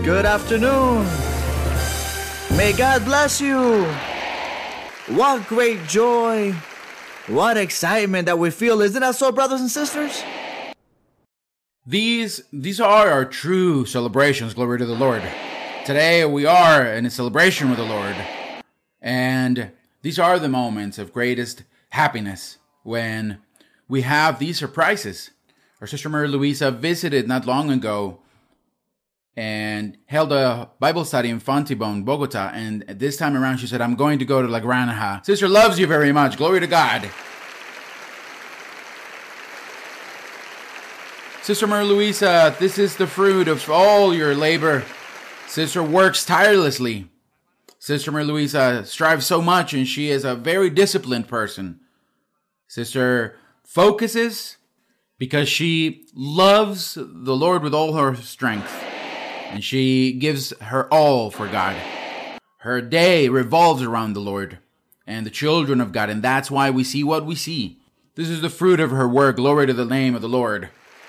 Good afternoon. May God bless you. What great joy. What excitement that we feel. Isn't that so, brothers and sisters? These are our true celebrations, glory to the Lord. Today we are in a celebration with the Lord. And these are the moments of greatest happiness when we have these surprises. Our sister Mary Luisa visited not long ago and held a Bible study in Fontibon, Bogota. And this time around, she said, I'm going to go to La Granja. Sister loves you very much. Glory to God. Sister Mary Luisa, this is the fruit of all your labor. Sister works tirelessly. Sister Mary Luisa strives so much, and she is a very disciplined person. Sister focuses because she loves the Lord with all her strength. And she gives her all for God. Her day revolves around the Lord and the children of God. And that's why we see what we see. This is the fruit of her work. Glory to the name of the Lord.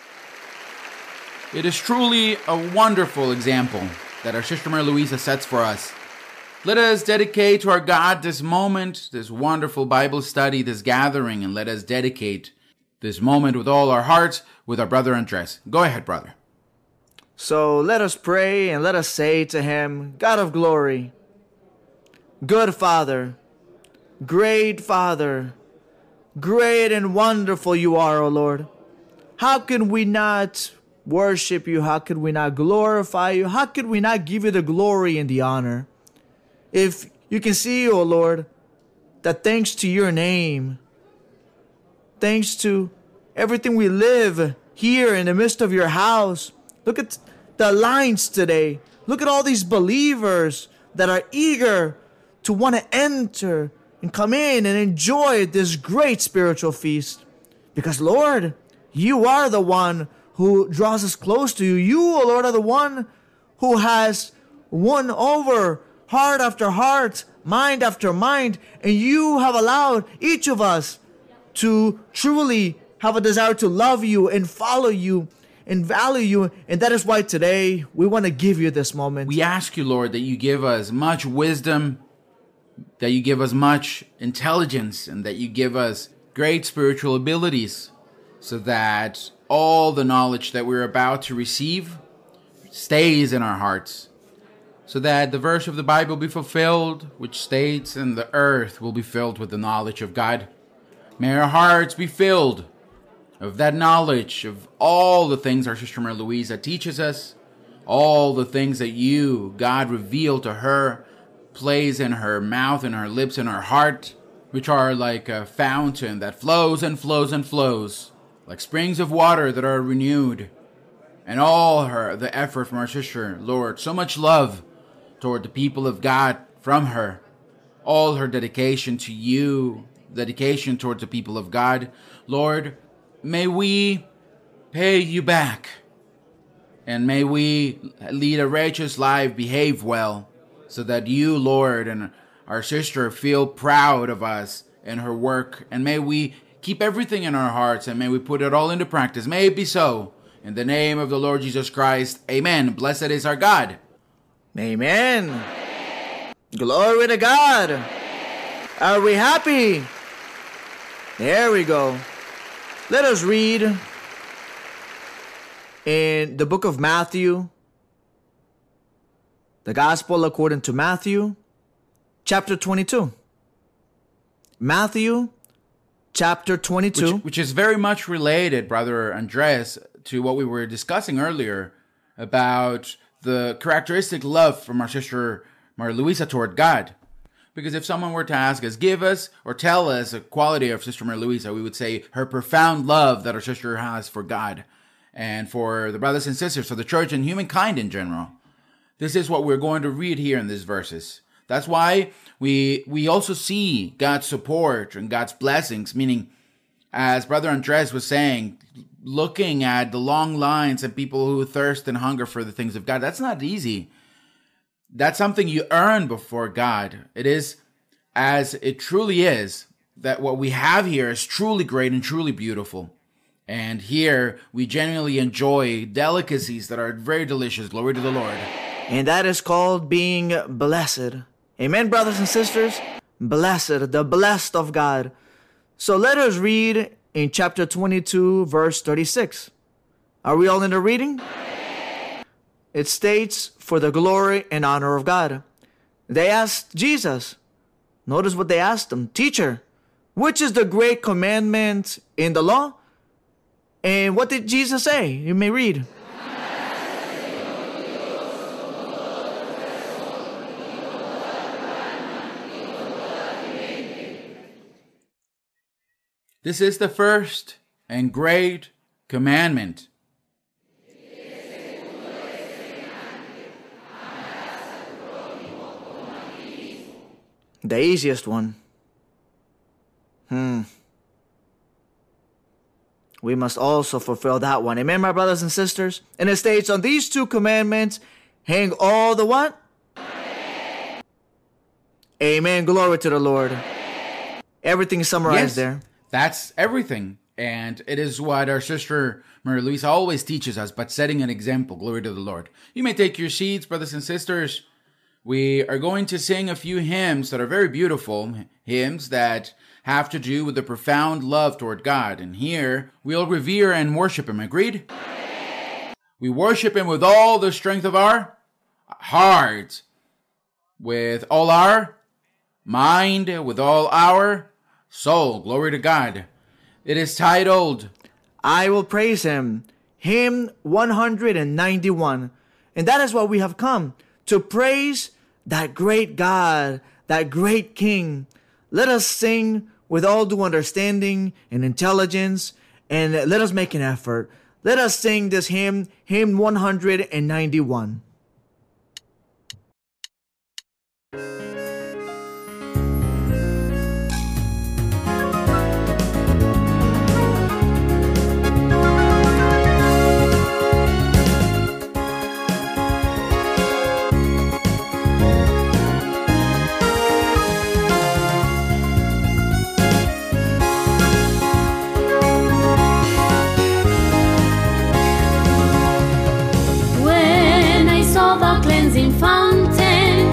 It is truly a wonderful example that our sister Mary Luisa sets for us. Let us dedicate to our God this moment, this wonderful Bible study, this gathering. And let us dedicate this moment with all our hearts with our brother Andres. Go ahead, brother. So let us pray and let us say to him, God of glory, good Father, great and wonderful you are, O Lord. How can we not worship you? How could we not glorify you? How could we not give you the glory and the honor? If you can see, O Lord, that thanks to your name, thanks to everything we live here in the midst of your house, look at the lines today. Look at all these believers that are eager to want to enter and come in and enjoy this great spiritual feast. Because, Lord, you are the one who draws us close to you. You, O Lord, are the one who has won over heart after heart, mind after mind, and you have allowed each of us to truly have a desire to love you and follow you and value you. And that is why today we want to give you this moment. We ask you, Lord, that you give us much wisdom, that you give us much intelligence, and that you give us great spiritual abilities so that all the knowledge that we're about to receive stays in our hearts. So that the verse of the Bible be fulfilled, which states, and the earth will be filled with the knowledge of God. May our hearts be filled of that knowledge of all the things our sister Mary Luisa teaches us, all the things that you, God, reveal to her, plays in her mouth, in her lips, in her heart, which are like a fountain that flows and flows and flows, like springs of water that are renewed. And all the effort from our sister, Lord, so much love toward the people of God from her, all her dedication to you, dedication towards the people of God, Lord, may we pay you back, and may we lead a righteous life, behave well, so that you, Lord, and our sister feel proud of us and her work, and may we keep everything in our hearts, and may we put it all into practice. May it be so. In the name of the Lord Jesus Christ, amen. Blessed is our God. Amen. Glory to God. Are we happy? There we go. Let us read in the book of Matthew, the Gospel according to Matthew, chapter 22. Matthew, chapter 22. Which is very much related, Brother Andres, to what we were discussing earlier about the characteristic love from our sister Mary Luisa toward God. Because if someone were to ask us, give us or tell us a quality of Sister Mary Luisa, we would say her profound love that our sister has for God and for the brothers and sisters, for the church and humankind in general. This is what we're going to read here in these verses. That's why we also see God's support and God's blessings, meaning, as Brother Andres was saying, looking at the long lines and people who thirst and hunger for the things of God, that's not easy. That's something you earn before God. It is, as it truly is, that what we have here is truly great and truly beautiful. And here we genuinely enjoy delicacies that are very delicious. Glory to the Lord. And that is called being blessed. Amen, brothers and sisters? Blessed, the blessed of God. So let us read in chapter 22, verse 36. Are we all in the reading? It states, for the glory and honor of God. They asked Jesus. Notice what they asked him. Teacher, which is the great commandment in the law? And what did Jesus say? You may read. This is the first and great commandment. The easiest one. We must also fulfill that one. Amen, my brothers and sisters? And it states, on these two commandments, hang all the what? Amen. Glory to the Lord. Everything is summarized there. That's everything. And it is what our sister Mary Louise always teaches us, but setting an example. Glory to the Lord. You may take your seats, brothers and sisters. We are going to sing a few hymns that are very beautiful, hymns that have to do with the profound love toward God. And here, we'll revere and worship Him. Agreed? We worship Him with all the strength of our heart, with all our mind, with all our soul. Glory to God. It is titled, I Will Praise Him, hymn 191. And that is what we have come, to praise that great God, that great King. Let us sing with all due understanding and intelligence, and let us make an effort. Let us sing this hymn, hymn 191. Fountain,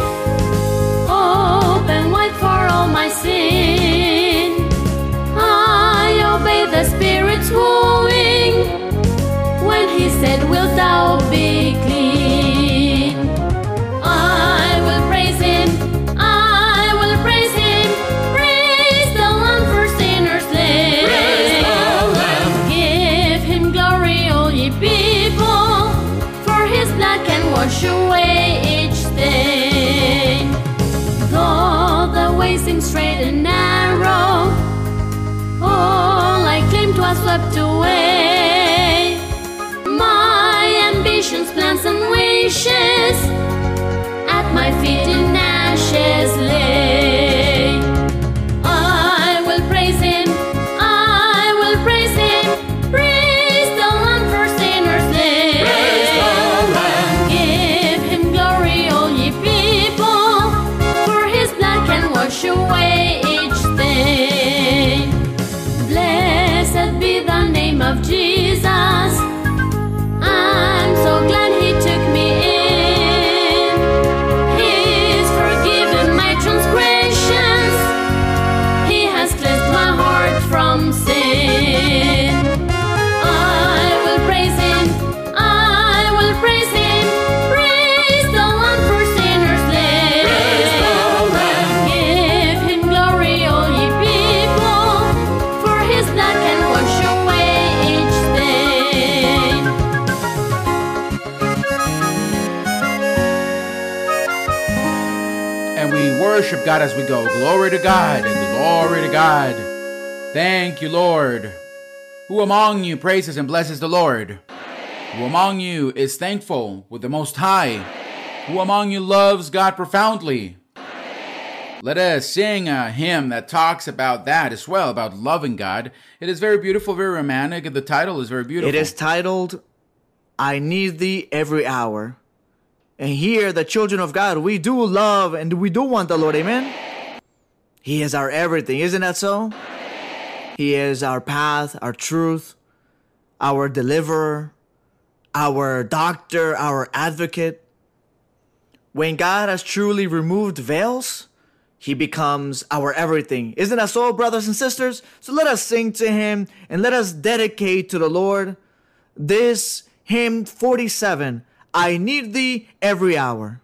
open wide for all my sin. I obey the Spirit's wooing when He said, wilt thou be clean? I will praise Him, I will praise Him. Praise the Lamb for sinners slain. Praise the Lamb. Give Him glory, all ye people, for His blood can wash away each stain. Though the way seems straight and narrow, all I claimed was swept away. My ambitions, plans and wishes at my feet in ashes lay. I will praise Him, I will praise Him. Praise the Lamb for sinners slain. Praise the Lamb. Give Him glory, all ye people, for His blood can wash away each stain. Blessed be the name of Jesus. I'm so glad He took me in. He's forgiven my transgressions. He has cleansed my heart from sin. I will praise Him, I will praise Him. Praise the Lamb for sinners slain. Praise the Lamb. Give Him glory, all ye people, for His blood can wash away each stain. and we worship God as we go. Glory to God and glory to God. Thank you, Lord. Who among you praises and blesses the Lord? Who among you is thankful with the Most High? Who among you loves God profoundly? Let us sing a hymn that talks about that as well, about loving God. It is very beautiful, very romantic, and the title is very beautiful. It is titled, I Need Thee Every Hour. And here, the children of God, we do love and we do want the Lord, amen? He is our everything, isn't that so? He is our path, our truth, our deliverer, our doctor, our advocate. when God has truly removed veils, He becomes our everything. Isn't that so, brothers and sisters? So let us sing to Him and let us dedicate to the Lord this hymn 47, I Need Thee Every Hour.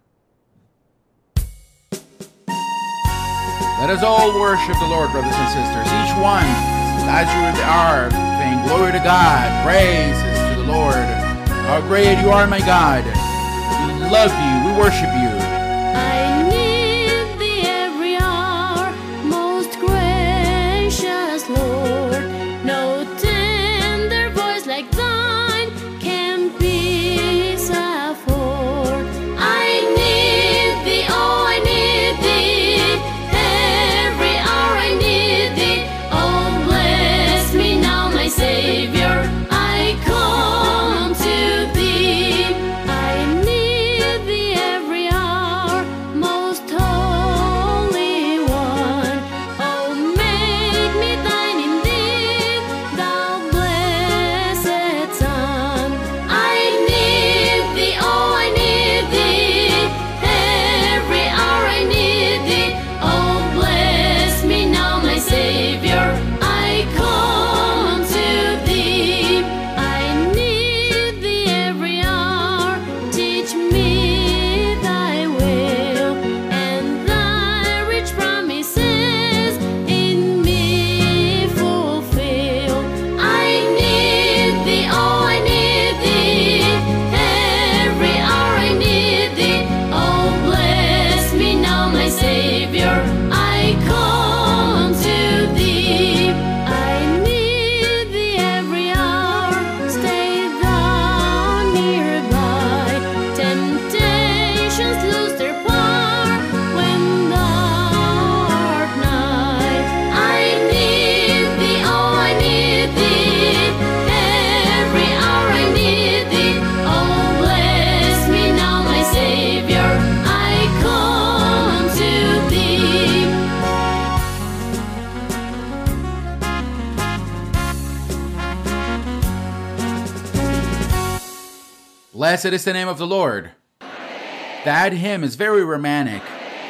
Let us all worship the Lord, brothers and sisters. Each one, as you are, saying, glory to God, praises to the Lord. How great you are, my God. We love you, we worship you. I need thee every hour, most gracious Lord. No tender voice like thine can peace afford. I need thee, oh, I need thee. Every hour I need thee. Oh, bless me now, my Savior. I come to thee. I need thee every hour, most holy one. Oh, make me thine indeed, thou blessed Son. I need thee, oh, I need thee. Every hour I need thee. Oh, bless me now, my Savior. I come to thee. I need thee every hour. Teach me thy will, and thy rich promises in me fulfill. I need thee, oh, I need thee. Every hour I need thee. Oh, bless me now, my Savior. I come to thee. I need thee every hour. Stay thou nearby. Temptations lose their power when thou art nigh. I need thee, oh, I need thee. Every hour I need thee. Oh, bless me now, my Savior. I come to thee. Blessed is the name of the Lord. That hymn is very romantic.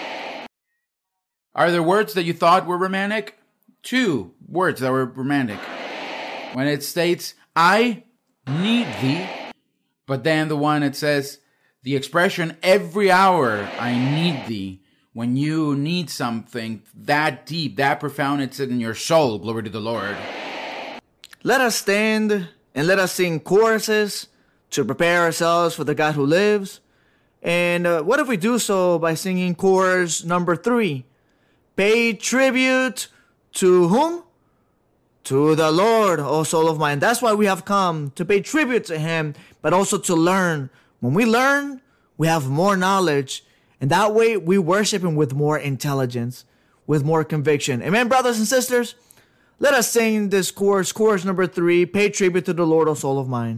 Are there words that you thought were romantic? 2 words that were romantic. When it states, I need thee, but then the one that says, the expression, every hour I need thee. When you need something that deep, that profound, it's in your soul. Glory to the Lord. Let us stand and let us sing choruses to prepare ourselves for the God who lives. And what if we do so by singing chorus number 3? Pay tribute to whom? To the Lord, O soul of mine. That's why we have come, to pay tribute to Him, but also to learn. When we learn, we have more knowledge. And that way we worship Him with more intelligence, with more conviction. Amen, brothers and sisters? Let us sing this chorus number 3, Pay tribute to the Lord, O soul of mine.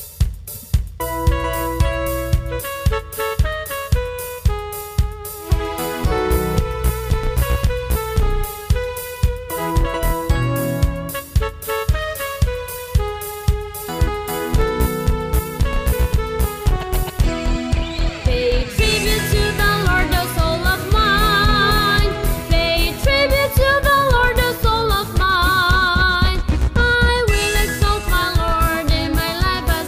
Pay tribute to the Lord, O soul of mine. Pay tribute to the Lord, O soul of mine. I will exalt my Lord in my life as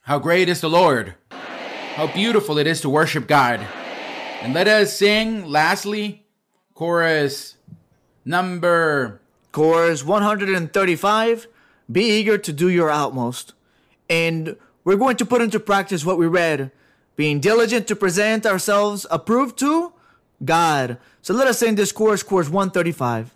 How great is the Lord! How beautiful it is to worship God. And let us sing, lastly, chorus 135, be eager to do your utmost. And we're going to put into practice what we read, being diligent to present ourselves approved to God. So let us sing this chorus 135.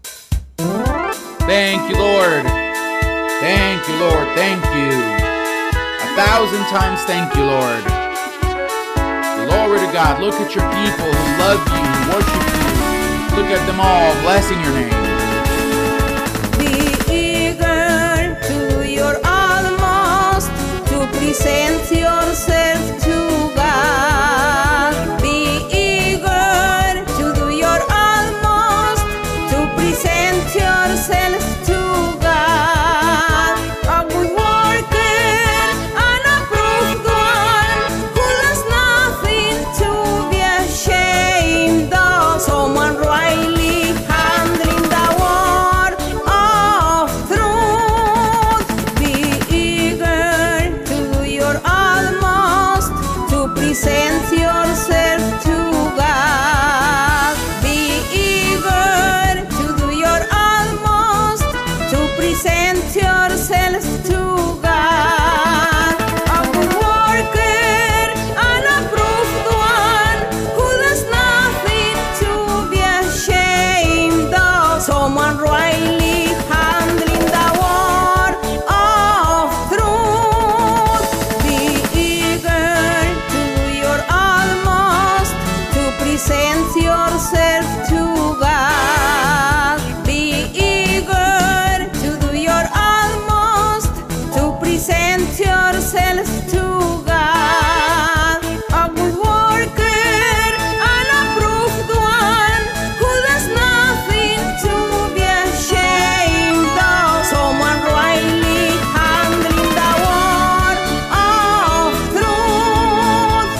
Thank you, Lord. Thank you, Lord. Thank you. 1,000 times thank you, Lord. Glory to God. Look at your people who love you, who worship you. Look at them all, blessing your name. Be eager to do your utmost to present yourself to God. Be eager to do your utmost to present yourself to God. A good worker and approved one who does nothing to be ashamed of. Someone rightly handling the word of truth. Be eager to do your utmost to present yourself to God. Be eager to do your utmost to present yourself to God. A good worker and approved one who does nothing to be ashamed of. Someone rightly handling the word of truth. Be eager to do your utmost to present yourself to God. Be eager to do your utmost to present yourself to God. A good worker and approved one who does nothing to be ashamed of. Someone rightly handling the word of truth.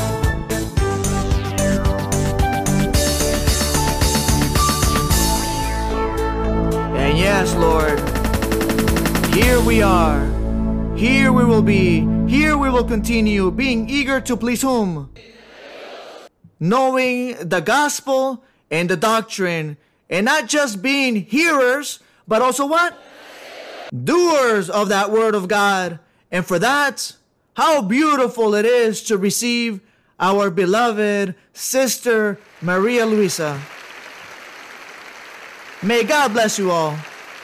And yes, Lord, here we are. Here we will be. Here we will continue, being eager to please whom? Knowing the gospel and the doctrine, and not just being hearers, but also what? Doers of that word of God. And for that, how beautiful it is to receive our beloved sister Maria Luisa. May God bless you all.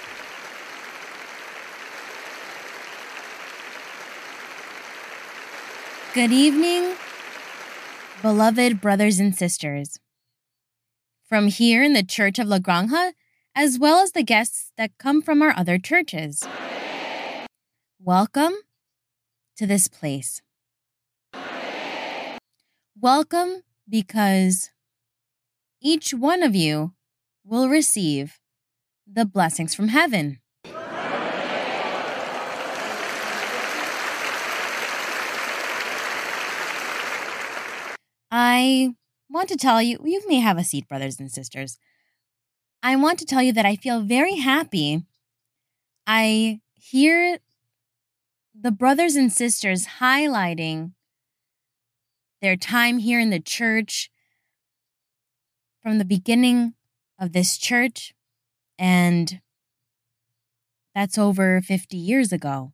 Good evening, beloved brothers and sisters. From here in the Church of La Granja, as well as the guests that come from our other churches. Welcome to this place. Welcome because each one of you will receive the blessings from heaven. I want to tell you, you may have a seat, brothers and sisters. I want to tell you that I feel very happy. I hear the brothers and sisters highlighting their time here in the church from the beginning of this church, and that's over 50 years ago.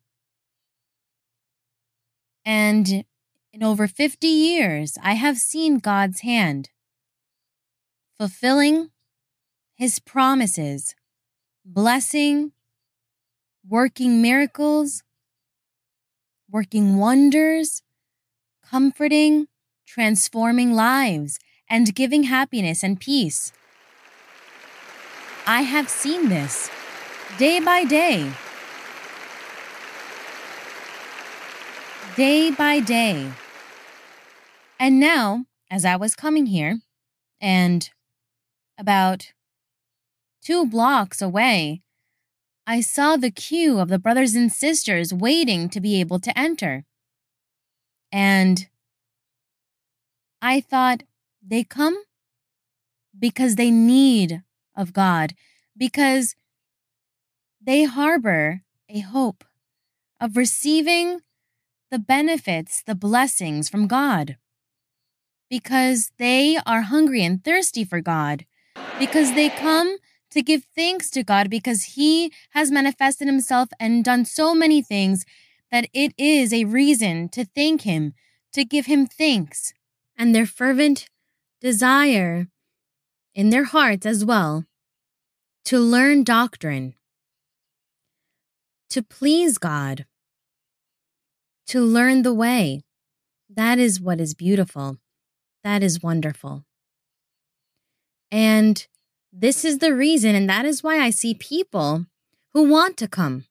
And in over 50 years, I have seen God's hand fulfilling His promises, blessing, working miracles, working wonders, comforting, transforming lives, and giving happiness and peace. I have seen this day by day. Day by day. And now, as I was coming here, and about 2 blocks away, I saw the queue of the brothers and sisters waiting to be able to enter. And I thought, they come because they need of God, because they harbor a hope of receiving the benefits, the blessings from God. Because they are hungry and thirsty for God. Because they come to give thanks to God because He has manifested Himself and done so many things that it is a reason to thank Him, to give Him thanks. And their fervent desire in their hearts as well to learn doctrine, to please God, to learn the way. That is what is beautiful. That is wonderful. And this is the reason, and that is why I see people who want to come.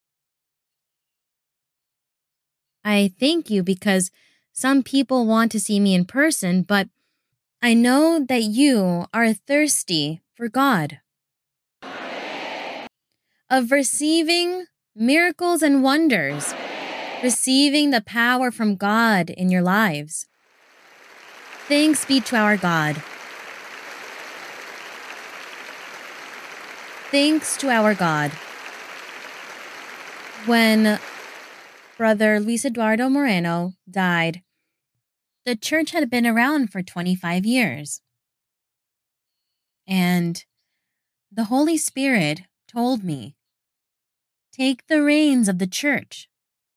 I thank you because some people want to see me in person, but I know that you are thirsty for God, of receiving miracles and wonders, receiving the power from God in your lives. Thanks be to our God. Thanks to our God. When Brother Luis Eduardo Moreno died, the church had been around for 25 years. And the Holy Spirit told me, take the reins of the church.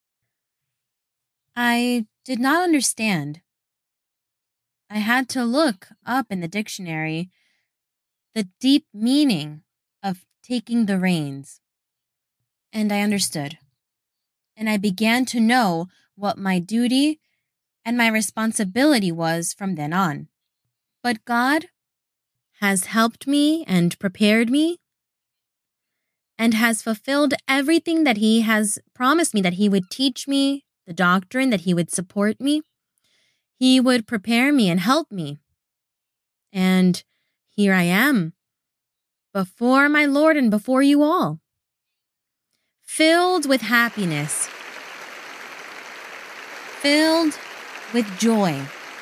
I did not understand. I had to look up in the dictionary the deep meaning of taking the reins. And I understood. And I began to know what my duty and my responsibility was from then on. But God has helped me and prepared me and has fulfilled everything that He has promised me, that He would teach me the doctrine, that He would support me. He would prepare me and help me. And here I am, before my Lord and before you all, filled with happiness, filled with joy.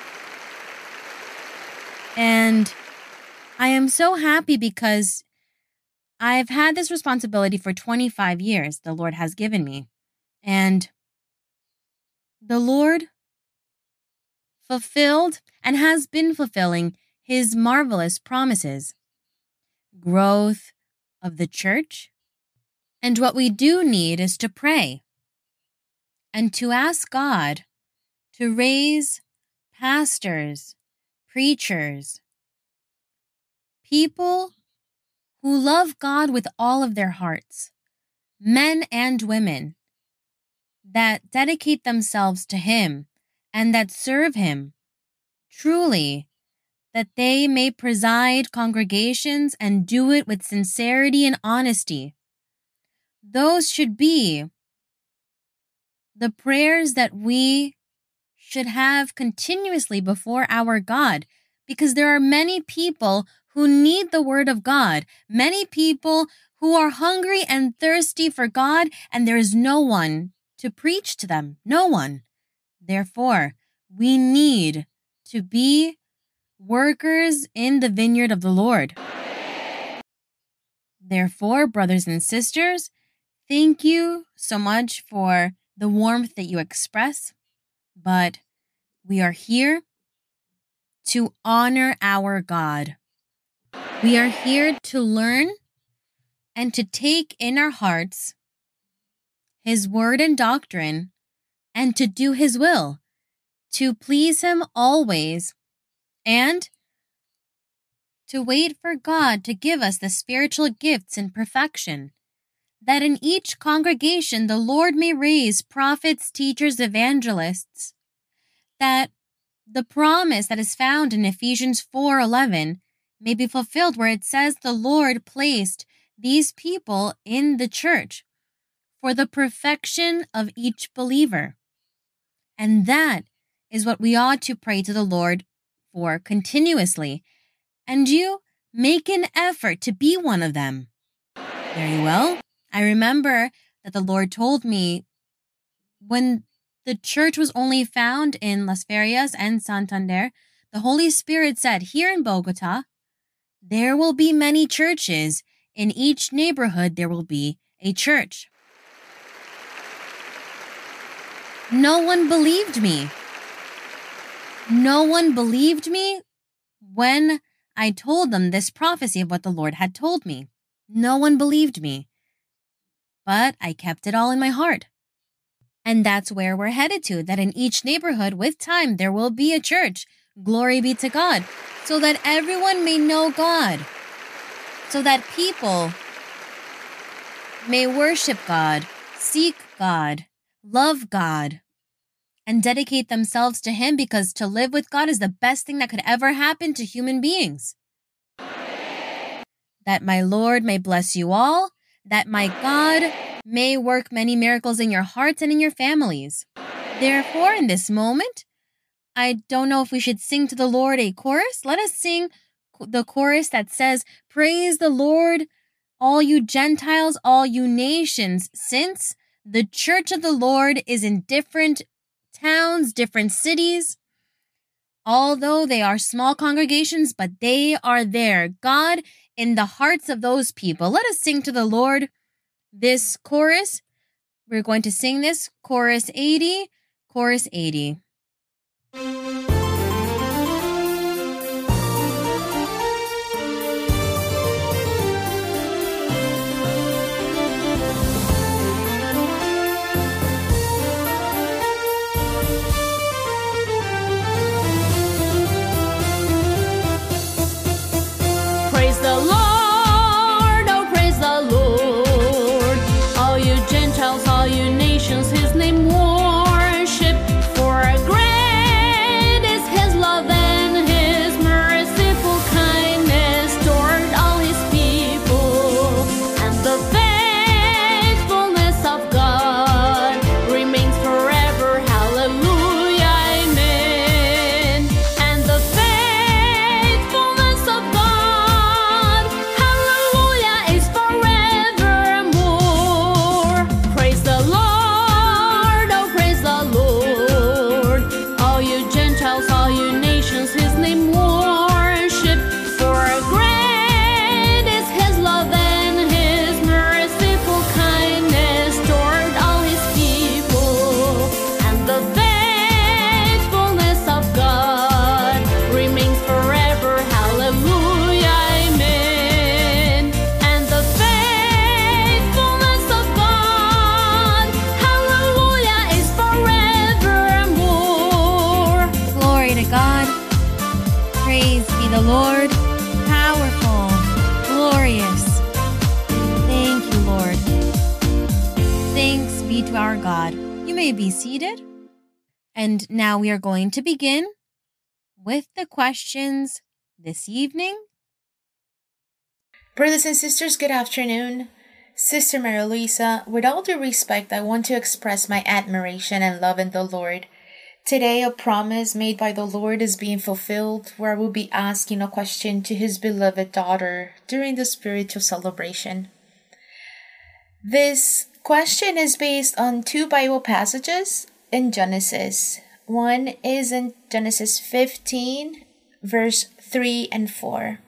And I am so happy because I've had this responsibility for 25 years the Lord has given me. And the Lord fulfilled and has been fulfilling His marvelous promises. Growth of the church. And what we do need is to pray and to ask God to raise pastors, preachers, people who love God with all of their hearts, men and women, that dedicate themselves to Him and that serve Him, truly, that they may preside congregations and do it with sincerity and honesty. Those should be the prayers that we should have continuously before our God, because there are many people who need the word of God, many people who are hungry and thirsty for God, and there is no one to preach to them, no one. Therefore, we need to be workers in the vineyard of the Lord. Therefore, brothers and sisters, thank you so much for the warmth that you express, but we are here to honor our God. We are here to learn and to take in our hearts His word and doctrine and to do His will, to please Him always, and to wait for God to give us the spiritual gifts in perfection, that in each congregation the Lord may raise prophets, teachers, evangelists, that the promise that is found in Ephesians 4:11 may be fulfilled, where it says the Lord placed these people in the church for the perfection of each believer. And that is what we ought to pray to the Lord for continuously. And you make an effort to be one of them. Very well. I remember that the Lord told me when the church was only found in Las Ferias and Santander, the Holy Spirit said, here in Bogota, there will be many churches. In each neighborhood, there will be a church. No one believed me. No one believed me when I told them this prophecy of what the Lord had told me. No one believed me. But I kept it all in my heart. And that's where we're headed to, that in each neighborhood, with time, there will be a church. Glory be to God. So that everyone may know God. So that people may worship God, seek God, love God, and dedicate themselves to Him, because to live with God is the best thing that could ever happen to human beings. That my Lord may bless you all, that my God may work many miracles in your hearts and in your families. Therefore, in this moment, I don't know if we should sing to the Lord a chorus. Let us sing the chorus that says, "Praise the Lord, all you Gentiles, all you nations," since the church of the Lord is in different towns, different cities. Although they are small congregations, but they are there. God in the hearts of those people. Let us sing to the Lord this chorus. We're going to sing this, chorus 80, chorus 80. Praise the Lord, oh praise the Lord. All you Gentiles, all you nations, His name worship. For great is His love and His merciful kindness toward all His people. And the faithfulness of God remains forever. Hallelujah, amen. And the faithfulness of God, hallelujah, is forevermore. Praise the Lord, oh praise the Lord. All you Gentiles, all you nations, His name worship. For great is His love and His merciful kindness toward all His people. And the faithfulness of God remains forever. Hallelujah, amen. And the faithfulness of God, hallelujah, is forevermore. Glory to God. Praise be the Lord. Powerful, glorious. Thank you, Lord. Thanks be to our God. You may be seated. And now we are going to begin with the questions this evening. Brothers and sisters, good afternoon. Sister Mary Luisa, with all due respect, I want to express my admiration and love in the Lord. Today, a promise made by the Lord is being fulfilled, where I will be asking a question to His beloved daughter during the spiritual celebration. This question is based on two Bible passages in Genesis. One is in Genesis 15, verse 3 and 4.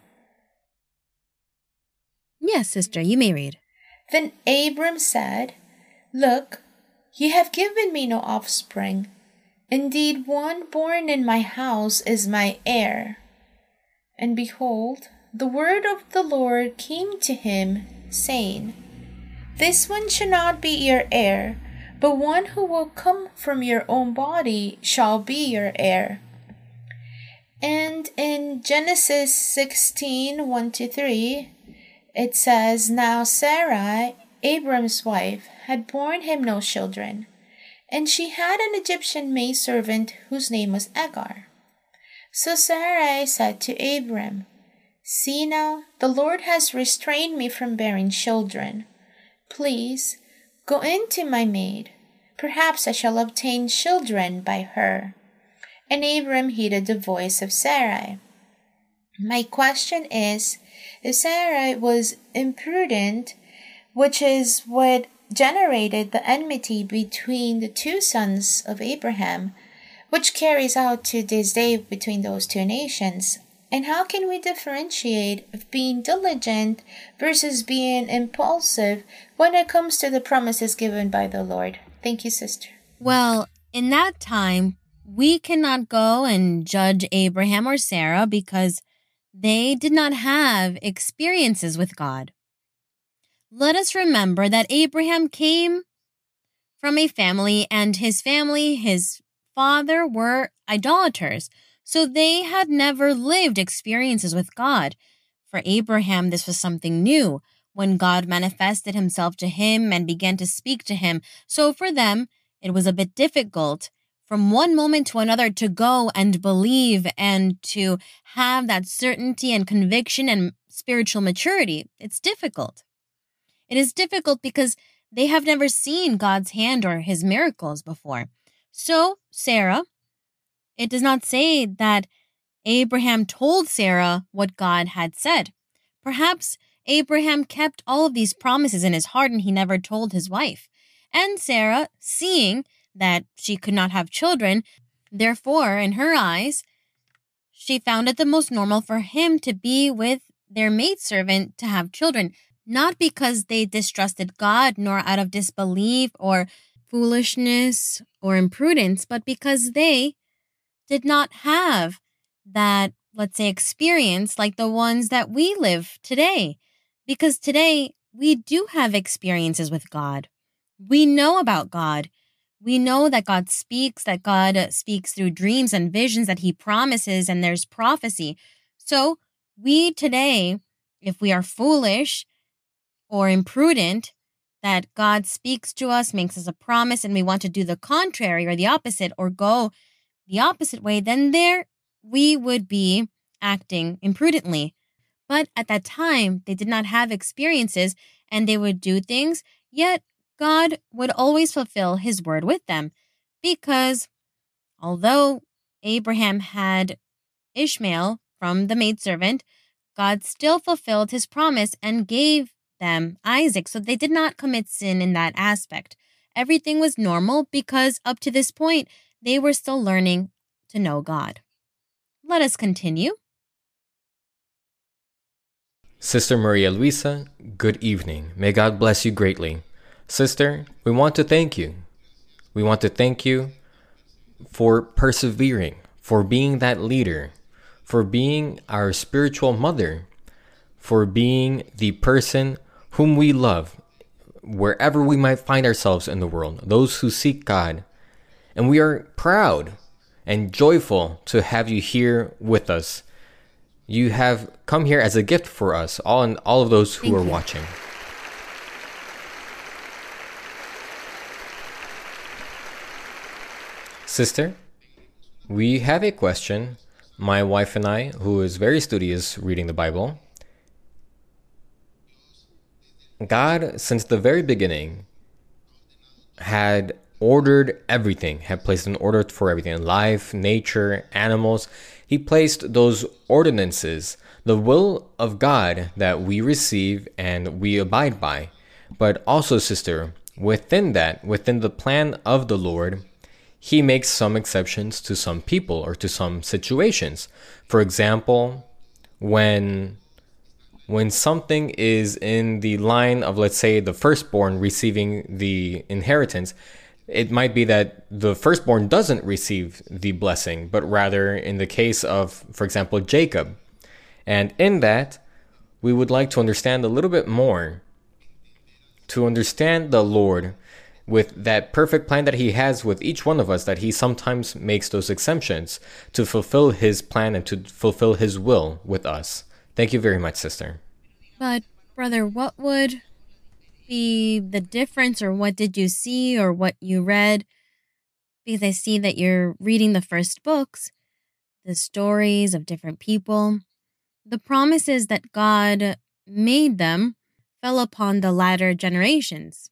Yes, sister, you may read. Then Abram said, "Look, ye have given me no offspring. Indeed, one born in my house is my heir. And behold, the word of the Lord came to him, saying, This one shall not be your heir, but one who will come from your own body shall be your heir." And in Genesis 16, 1-3, it says, "Now Sarai, Abram's wife, had borne him no children, and she had an Egyptian maidservant whose name was Agar. So Sarai said to Abram, See now, the Lord has restrained me from bearing children. Please, go in to my maid. Perhaps I shall obtain children by her." And Abram heeded the voice of Sarai. My question is, if Sarai was imprudent, which is what generated the enmity between the two sons of Abraham, which carries out to this day between those two nations, and how can we differentiate of being diligent versus being impulsive when it comes to the promises given by the Lord? Thank you, sister. Well, In that time, we cannot go and judge Abraham or Sarah because they did not have experiences with God. Let us remember that Abraham came from a family, and his family, his father, were idolaters. So they had never lived experiences with God. For Abraham, this was something new when God manifested himself to him and began to speak to him. So for them, it was a bit difficult from one moment to another to go and believe and to have that certainty and conviction and spiritual maturity. It's difficult. It is difficult because they have never seen God's hand or his miracles before. So, Sarah, it does not say that Abraham told Sarah what God had said. Perhaps Abraham kept all of these promises in his heart and he never told his wife. And Sarah, seeing that she could not have children, therefore, in her eyes, she found it the most normal for him to be with their maidservant to have children, not because they distrusted God, nor out of disbelief or foolishness or imprudence, but because they did not have that, let's say, experience like the ones that we live today. Because today, we do have experiences with God. We know about God. We know that God speaks through dreams and visions, that he promises, and there's prophecy. So we today, if we are foolish or imprudent, that God speaks to us, makes us a promise, and we want to do the contrary or the opposite or go the opposite way, then there we would be acting imprudently. But at that time, they did not have experiences and they would do things, yet God would always fulfill his word with them. Because although Abraham had Ishmael from the maidservant, God still fulfilled his promise and gave them Isaac. So they did not commit sin in that aspect. Everything was normal because up to this point, they were still learning to know God. Let us continue. Sister Maria Luisa, good evening. May God bless you greatly. Sister, we want to thank you. We want to thank you for persevering, for being that leader, for being our spiritual mother, for being the person whom we love, wherever we might find ourselves in the world, those who seek God. And we are proud and joyful to have you here with us. You have come here as a gift for us, all of those who are watching. Sister, we have a question. My wife and I, who is very studious reading the Bible, God, since the very beginning, had ordered everything, had placed an order for everything, life, nature, animals. He placed those ordinances, the will of God that we receive and we abide by. But also, sister, within that, within the plan of the Lord, he makes some exceptions to some people or to some situations. For example, when something is in the line of, let's say, the firstborn receiving the inheritance, it might be that the firstborn doesn't receive the blessing, but rather in the case of, for example, Jacob. And in that, we would like to understand a little bit more, to understand the Lord with that perfect plan that he has with each one of us, that he sometimes makes those exemptions to fulfill his plan and to fulfill his will with us. Thank you very much, sister. But, brother, what would be the difference, or what did you see, or what you read? Because I see that you're reading the first books, the stories of different people. The promises that God made them fell upon the latter generations.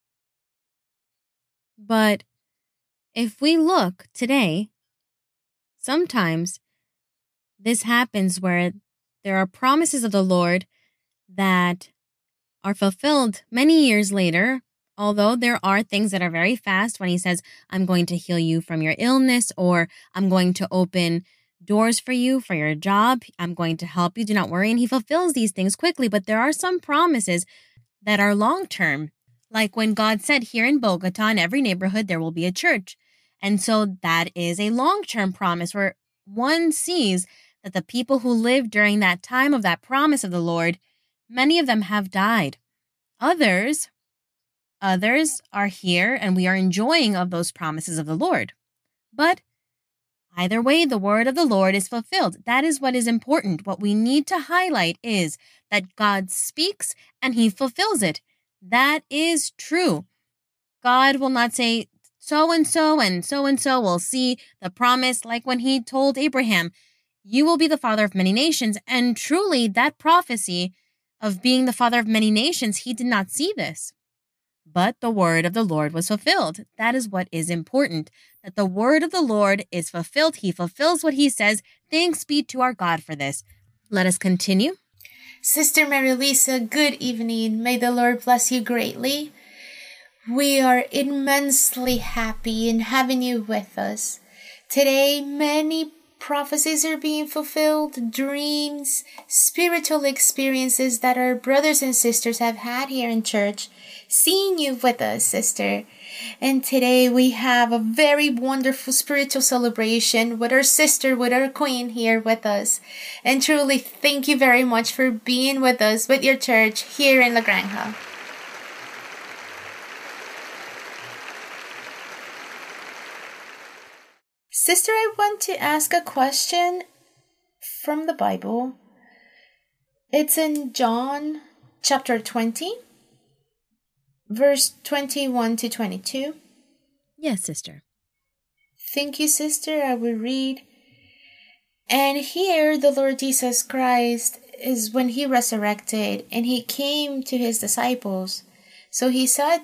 But if we look today, sometimes this happens where there are promises of the Lord that are fulfilled many years later, although there are things that are very fast when he says, I'm going to heal you from your illness, or I'm going to open doors for you for your job. I'm going to help you. Do not worry. And he fulfills these things quickly. But there are some promises that are long term. Like when God said, here in Bogota, in every neighborhood, there will be a church. And so that is a long-term promise where one sees that the people who lived during that time of that promise of the Lord, many of them have died. Others are here and we are enjoying of those promises of the Lord. But either way, the word of the Lord is fulfilled. That is what is important. What we need to highlight is that God speaks and he fulfills it. That is true. God will not say so-and-so and so-and-so will see the promise, like when he told Abraham, you will be the father of many nations. And truly, that prophecy of being the father of many nations, he did not see this. But the word of the Lord was fulfilled. That is what is important, that the word of the Lord is fulfilled. He fulfills what he says. Thanks be to our God for this. Let us continue. Sister Mary Lisa, good evening. May the Lord bless you greatly. We are immensely happy in having you with us. Today, many prophecies are being fulfilled, dreams, spiritual experiences that our brothers and sisters have had here in church. Seeing you with us, sister. And today we have a very wonderful spiritual celebration with our sister, with our queen here with us. And truly, thank you very much for being with us, with your church here in La Granja. Sister, I want to ask a question from the Bible. It's in John chapter 20, verse 21 to 22. Yes, sister. Thank you, sister. I will read. And here the Lord Jesus Christ is when he resurrected and he came to his disciples. So Jesus said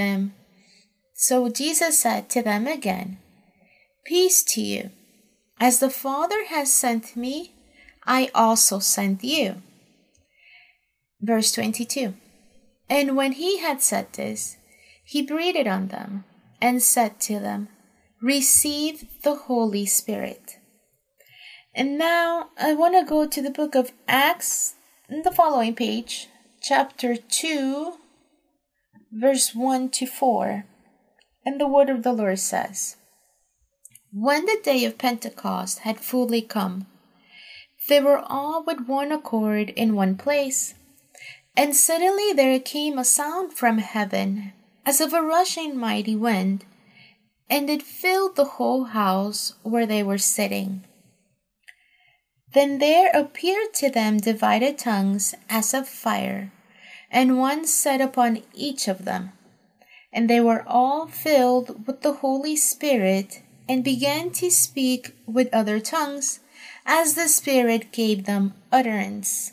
to them again, peace to you. As the Father has sent me, I also sent you. Verse 22. And when he had said this, he breathed on them and said to them, receive the Holy Spirit. And now I want to go to the book of Acts, in the following page, chapter 2, verse 1 to 4. And the word of the Lord says, when the day of Pentecost had fully come, they were all with one accord in one place. And suddenly there came a sound from heaven, as of a rushing mighty wind, and it filled the whole house where they were sitting. Then there appeared to them divided tongues as of fire, and one sat upon each of them. And they were all filled with the Holy Spirit, and began to speak with other tongues, as the Spirit gave them utterance.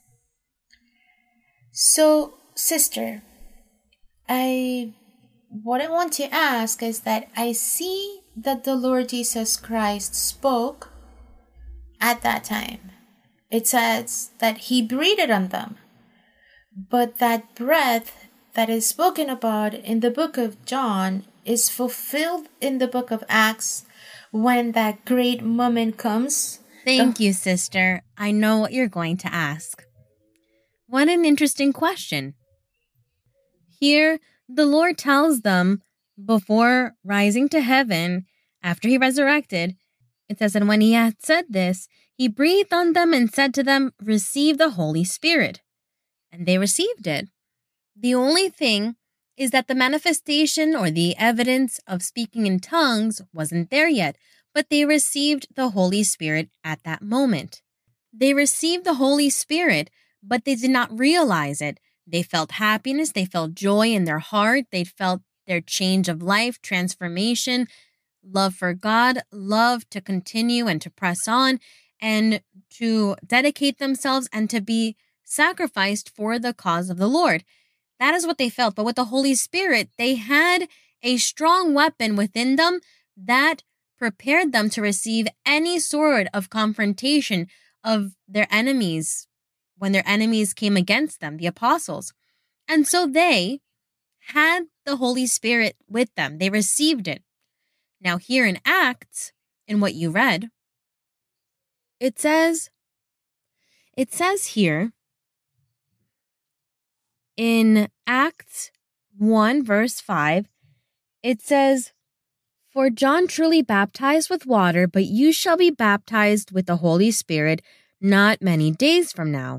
So, sister, what I want to ask is that I see that the Lord Jesus Christ spoke at that time. It says that he breathed on them, but that breath that is spoken about in the book of John is fulfilled in the book of Acts when that great moment comes. Thank you, sister. I know what you're going to ask. What an interesting question. Here, the Lord tells them before rising to heaven, after he resurrected, it says, and when he had said this, he breathed on them and said to them, receive the Holy Spirit. And they received it. The only thing is that the manifestation or the evidence of speaking in tongues wasn't there yet, but they received the Holy Spirit at that moment. They received the Holy Spirit, but they did not realize it. They felt happiness, they felt joy in their heart, they felt their change of life, transformation, love for God, love to continue and to press on and to dedicate themselves and to be sacrificed for the cause of the Lord. That is what they felt. But with the Holy Spirit, they had a strong weapon within them that prepared them to receive any sort of confrontation of their enemies when their enemies came against them, the apostles. And so they had the Holy Spirit with them. They received it. Now here in Acts, in what you read, it says here, in Acts 1, verse 5, it says, For John truly baptized with water, but you shall be baptized with the Holy Spirit not many days from now.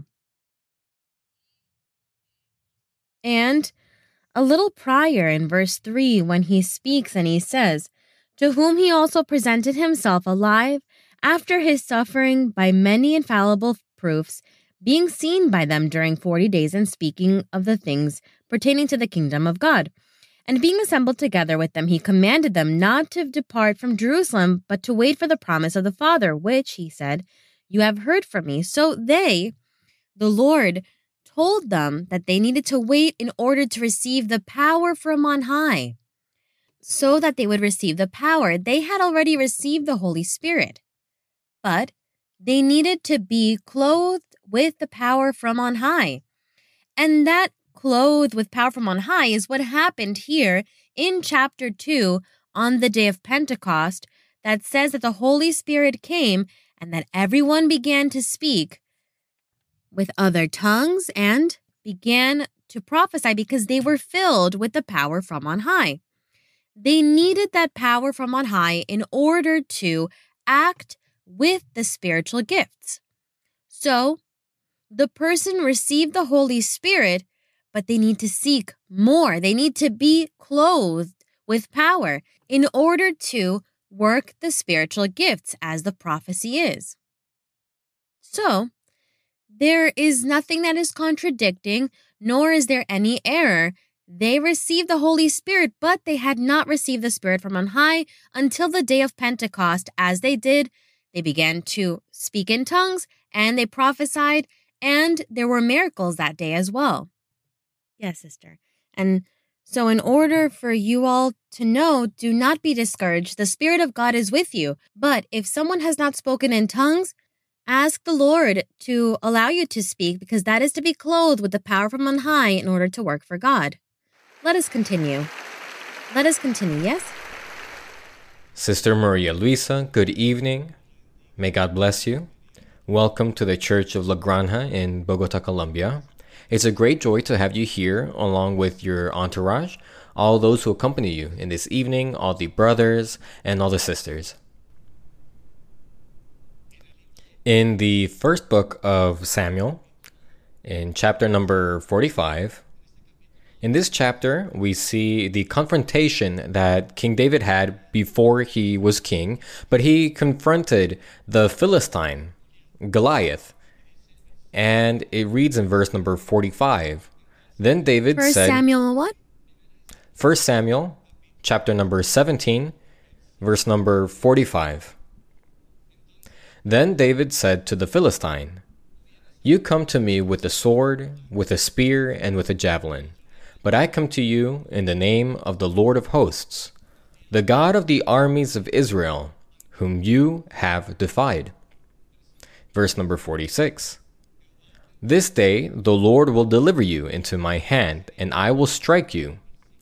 And a little prior in verse 3, when he speaks and he says, to whom he also presented himself alive after his suffering by many infallible proofs, being seen by them during 40 days and speaking of the things pertaining to the kingdom of God. And being assembled together with them, he commanded them not to depart from Jerusalem, but to wait for the promise of the Father, which, he said, you have heard from me. So they, the Lord, told them that they needed to wait in order to receive the power from on high. So that they would receive the power, they had already received the Holy Spirit. But they needed to be clothed with the power from on high. And that clothed with power from on high is what happened here in chapter 2 on the day of Pentecost, that says that the Holy Spirit came and that everyone began to speak with other tongues and began to prophesy because they were filled with the power from on high. They needed that power from on high in order to act with the spiritual gifts. So, the person received the Holy Spirit, but they need to seek more. They need to be clothed with power in order to work the spiritual gifts as the prophecy is. So, there is nothing that is contradicting, nor is there any error. They received the Holy Spirit, but they had not received the Spirit from on high until the day of Pentecost. As they did, they began to speak in tongues, and they prophesied, and there were miracles that day as well. Yes, sister. And so in order for you all to know, do not be discouraged. The Spirit of God is with you. But if someone has not spoken in tongues, ask the Lord to allow you to speak, because that is to be clothed with the power from on high in order to work for God. Let us continue. Yes? Sister Maria Luisa, good evening. May God bless you. Welcome to the Church of La Granja in Bogota, Colombia. It's a great joy to have you here along with your entourage, all those who accompany you in this evening, all the brothers and all the sisters. In the first book of Samuel, in chapter number 45, in this chapter, we see the confrontation that King David had before he was king, but he confronted the Philistine, Goliath. And it reads in verse number 45. Then David said... 1 Samuel, chapter number 17, verse number 45. Then David said to the Philistine, you come to me with a sword, with a spear, and with a javelin. But I come to you in the name of the Lord of hosts, the God of the armies of Israel, whom you have defied. Verse number 46. This day the Lord will deliver you into my hand, and I will strike you.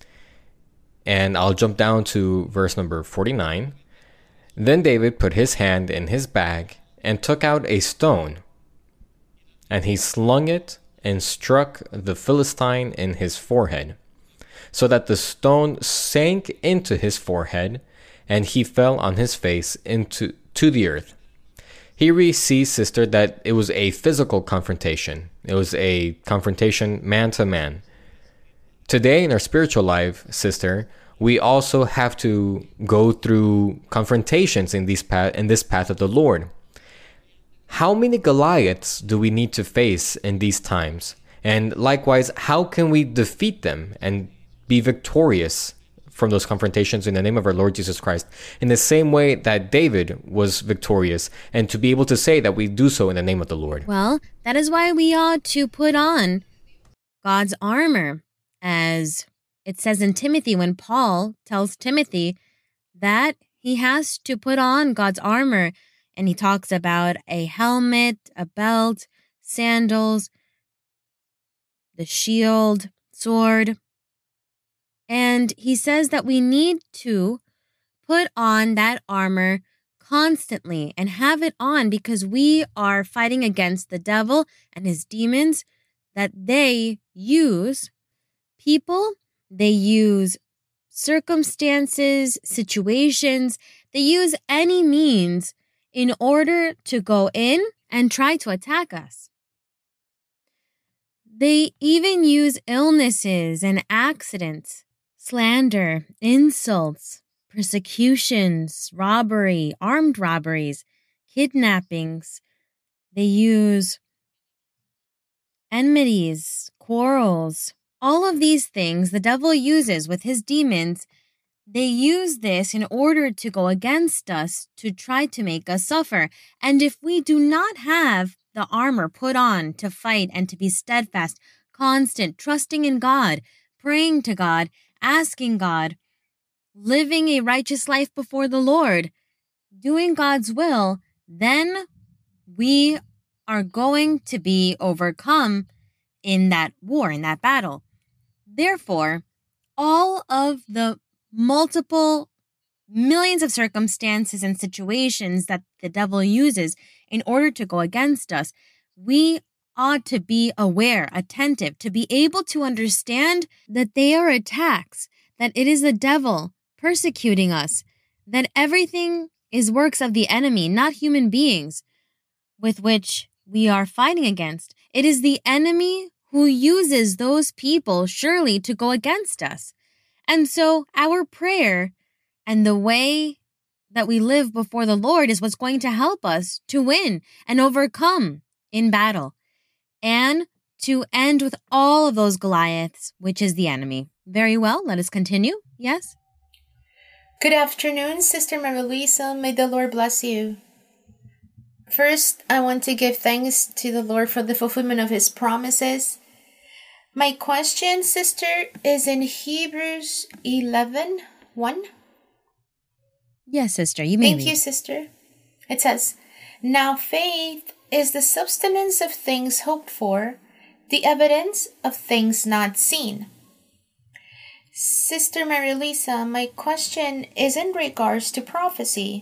And I'll jump down to verse number 49. Then David put his hand in his bag and took out a stone, and he slung it and struck the Philistine in his forehead, so that the stone sank into his forehead, and he fell on his face to the earth. Here we see, sister, that it was a physical confrontation. It was a confrontation man to man. Today in our spiritual life, sister, we also have to go through confrontations in this path of the Lord. How many Goliaths do we need to face in these times? And likewise, how can we defeat them and be victorious from those confrontations in the name of our Lord Jesus Christ, in the same way that David was victorious, and to be able to say that we do so in the name of the Lord? Well, that is why we ought to put on God's armor, as it says in Timothy, when Paul tells Timothy that he has to put on God's armor, and he talks about a helmet, a belt, sandals, the shield, sword. And he says that we need to put on that armor constantly and have it on, because we are fighting against the devil and his demons, that they use people, they use circumstances, situations. They use any means in order to go in and try to attack us. They even use illnesses and accidents, slander, insults, persecutions, robbery, armed robberies, kidnappings. They use enmities, quarrels. All of these things the devil uses with his demons. They use this in order to go against us, to try to make us suffer. And if we do not have the armor put on to fight and to be steadfast, constant, trusting in God, praying to God, asking God, living a righteous life before the Lord, doing God's will, then we are going to be overcome in that war, in that battle. Therefore, all of the multiple millions of circumstances and situations that the devil uses in order to go against us, we ought to be aware, attentive, to be able to understand that they are attacks, that it is the devil persecuting us, that everything is works of the enemy, not human beings, with which we are fighting against. It is the enemy who uses those people surely to go against us. And so our prayer and the way that we live before the Lord is what's going to help us to win and overcome in battle and to end with all of those Goliaths, which is the enemy. Very well, let us continue. Yes? Good afternoon, Sister Marilisa. May the Lord bless you. First, I want to give thanks to the Lord for the fulfillment of His promises. My question, sister, is in Hebrews 11:1. Yes, sister, you may Thank read. you, sister. It says, "Now faith is the substance of things hoped for, the evidence of things not seen." Sister Marilisa, my question is in regards to prophecy.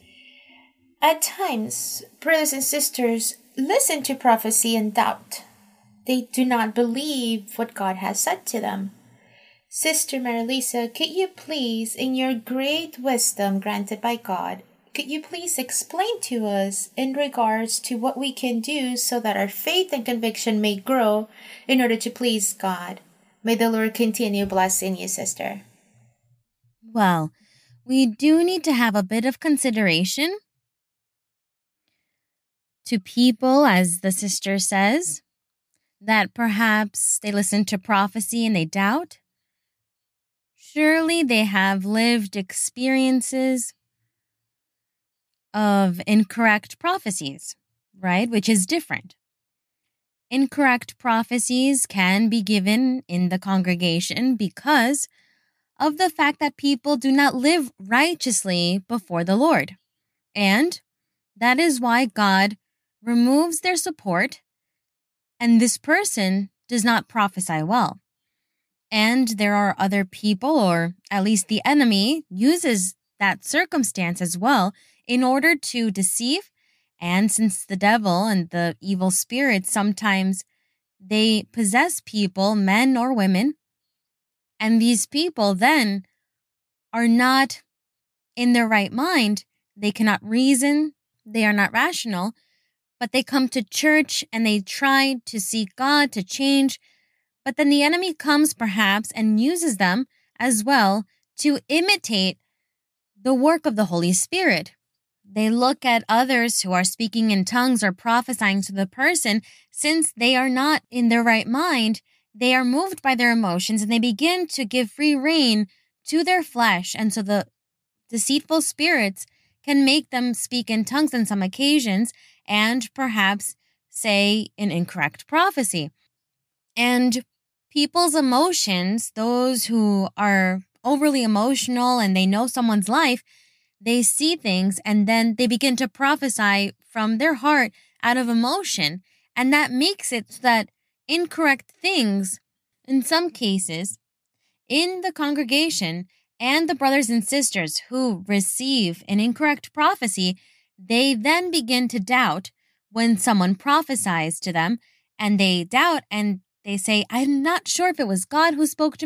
At times, brothers and sisters listen to prophecy and doubt. They do not believe what God has said to them. Sister Marilisa, could you please, in your great wisdom granted by God, could you please explain to us in regards to what we can do so that our faith and conviction may grow in order to please God? May the Lord continue blessing you, sister. Well, we do need to have a bit of consideration to people, as the sister says, that perhaps they listen to prophecy and they doubt. Surely they have lived experiences of incorrect prophecies, right? Which is different. Incorrect prophecies can be given in the congregation because of the fact that people do not live righteously before the Lord. And that is why God removes their support, and this person does not prophesy well. And there are other people, or at least the enemy, uses that circumstance as well in order to deceive. And since the devil and the evil spirits sometimes they possess people, men or women, and these people then are not in their right mind, they cannot reason, they are not rational, but they come to church and they try to seek God to change. But then the enemy comes perhaps and uses them as well to imitate the work of the Holy Spirit. They look at others who are speaking in tongues or prophesying to the person. Since they are not in their right mind, they are moved by their emotions and they begin to give free rein to their flesh. And so the deceitful spirits can make them speak in tongues on some occasions and perhaps say an incorrect prophecy. And people's emotions, those who are overly emotional and they know someone's life, they see things and then they begin to prophesy from their heart out of emotion. And that makes it so that incorrect things, in some cases, in the congregation and the brothers and sisters who receive an incorrect prophecy, they then begin to doubt when someone prophesies to them, and they doubt and they say, I'm not sure if it was God who spoke to me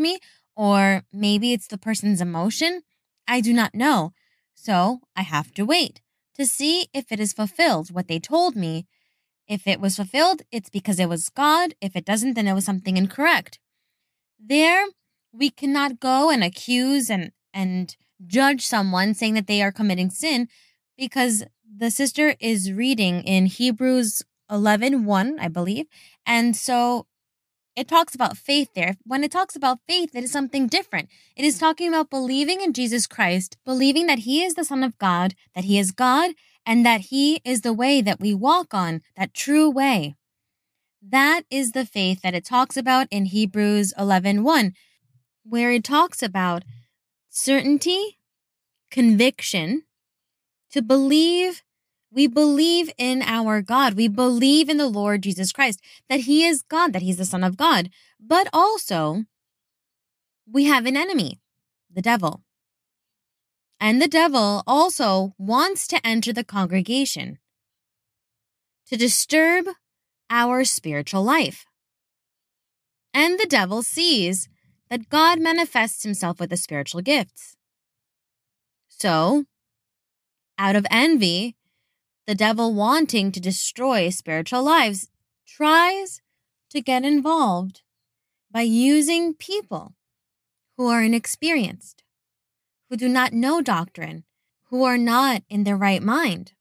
or maybe it's the person's emotion. I do not know. So I have to wait to see if it is fulfilled, what they told me. If it was fulfilled, it's because it was God. If it doesn't, then it was something incorrect. There, we cannot go and accuse and judge someone saying that they are committing sin, because the sister is reading in Hebrews 11:1, I believe. And so it talks about faith there. When it talks about faith, it is something different. It is talking about believing in Jesus Christ, believing that he is the Son of God, that he is God, and that he is the way that we walk on, that true way. That is the faith that it talks about in Hebrews 11:1, where it talks about certainty, conviction, to believe. We believe in our God. We believe in the Lord Jesus Christ, that he is God, that he's the Son of God. But also, we have an enemy, the devil. And the devil also wants to enter the congregation to disturb our spiritual life. And the devil sees that God manifests himself with the spiritual gifts. So, out of envy, the devil, wanting to destroy spiritual lives, tries to get involved by using people who are inexperienced, who do not know doctrine, who are not in their right mind,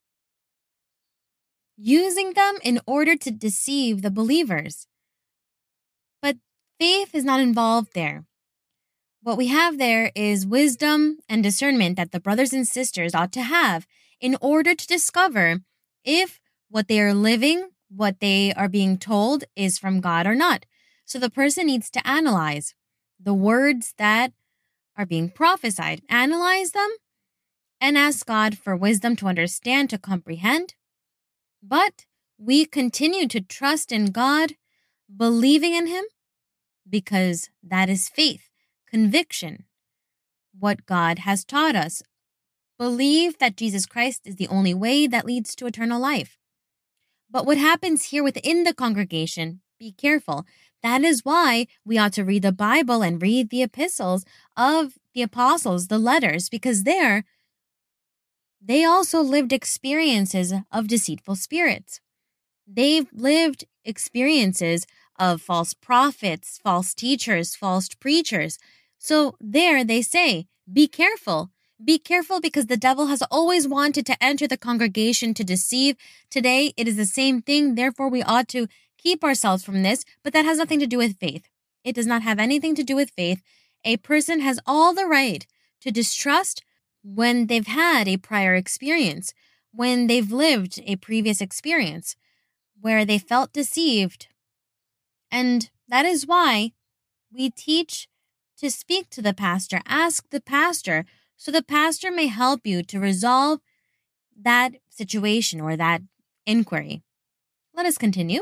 using them in order to deceive the believers. But faith is not involved there. What we have there is wisdom and discernment that the brothers and sisters ought to have in order to discover if what they are living, what they are being told, is from God or not. So the person needs to analyze the words that are being prophesied, analyze them, and ask God for wisdom to understand, to comprehend. But we continue to trust in God, believing in him, because that is faith, conviction, what God has taught us. Believe that Jesus Christ is the only way that leads to eternal life. But what happens here within the congregation, be careful. That is why we ought to read the Bible and read the epistles of the apostles, the letters, because there, they also lived experiences of deceitful spirits. They've lived experiences of false prophets, false teachers, false preachers. So there they say, be careful. Be careful, because the devil has always wanted to enter the congregation to deceive. Today, it is the same thing. Therefore, we ought to keep ourselves from this, but that has nothing to do with faith. It does not have anything to do with faith. A person has all the right to distrust when they've had a prior experience, when they've lived a previous experience where they felt deceived. And that is why we teach to speak to the pastor, ask the pastor, so the pastor may help you to resolve that situation or that inquiry. Let us continue.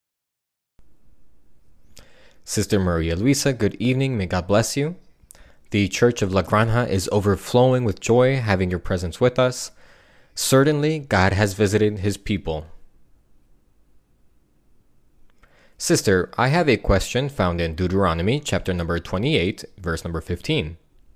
Sister Maria Luisa, good evening. May God bless you. The Church of La Granja is overflowing with joy having your presence with us. Certainly, God has visited his people. Sister, I have a question found in Deuteronomy chapter number 28, verse number 15.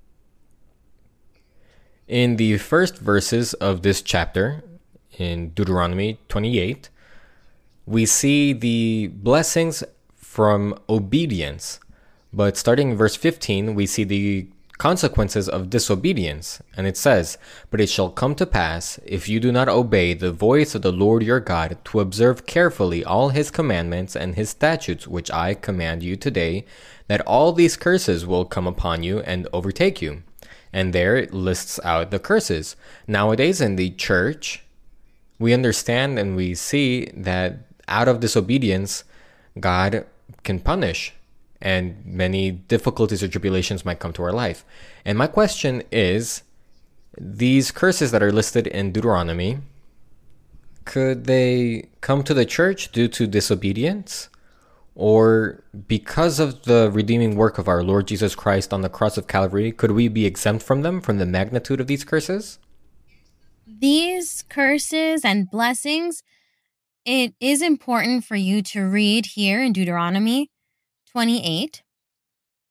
In the first verses of this chapter, in Deuteronomy 28, we see the blessings from obedience. But starting in verse 15, we see the consequences of disobedience. And it says, "But it shall come to pass, if you do not obey the voice of the Lord your God, to observe carefully all his commandments and his statutes, which I command you today, that all these curses will come upon you and overtake you." And there it lists out the curses. Nowadays in the church, we understand and we see that out of disobedience, God can punish, and many difficulties or tribulations might come to our life. And my question is, these curses that are listed in Deuteronomy, could they come to the church due to disobedience? Or because of the redeeming work of our Lord Jesus Christ on the cross of Calvary, could we be exempt from them, from the magnitude of these curses? These curses and blessings, it is important for you to read here in Deuteronomy 28.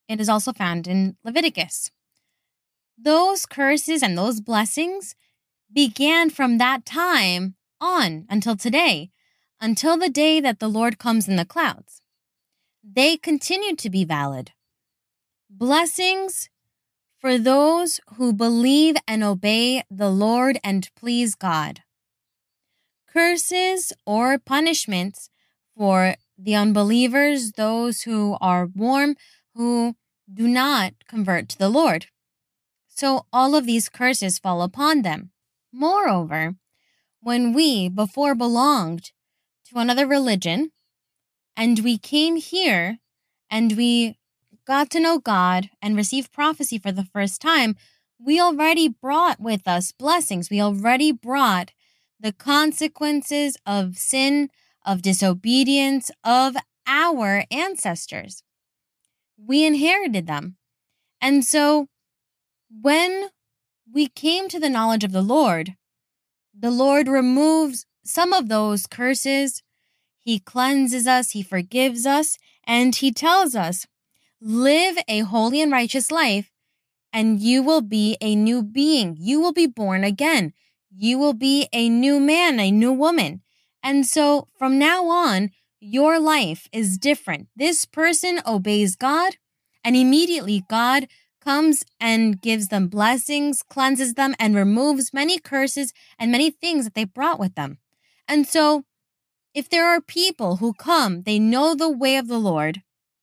It is also found in Leviticus. Those curses and those blessings began from that time on until today, until the day that the Lord comes in the clouds. They continue to be valid. Blessings for those who believe and obey the Lord and please God. Curses or punishments for the unbelievers, those who are warm, who do not convert to the Lord. So all of these curses fall upon them. Moreover, when we before belonged to another religion, and we came here and we got to know God and received prophecy for the first time, we already brought with us blessings. We already brought the consequences of sin, of disobedience, of our ancestors. We inherited them. And so when we came to the knowledge of the Lord removes some of those curses. He cleanses us, He forgives us, and He tells us, live a holy and righteous life, and you will be a new being. You will be born again. You will be a new man, a new woman. And so from now on, your life is different. This person obeys God, and immediately God comes and gives them blessings, cleanses them, and removes many curses and many things that they brought with them. And so if there are people who come, they know the way of the Lord,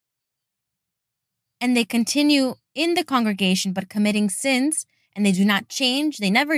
and they continue in the congregation but committing sins, and they do not change, they never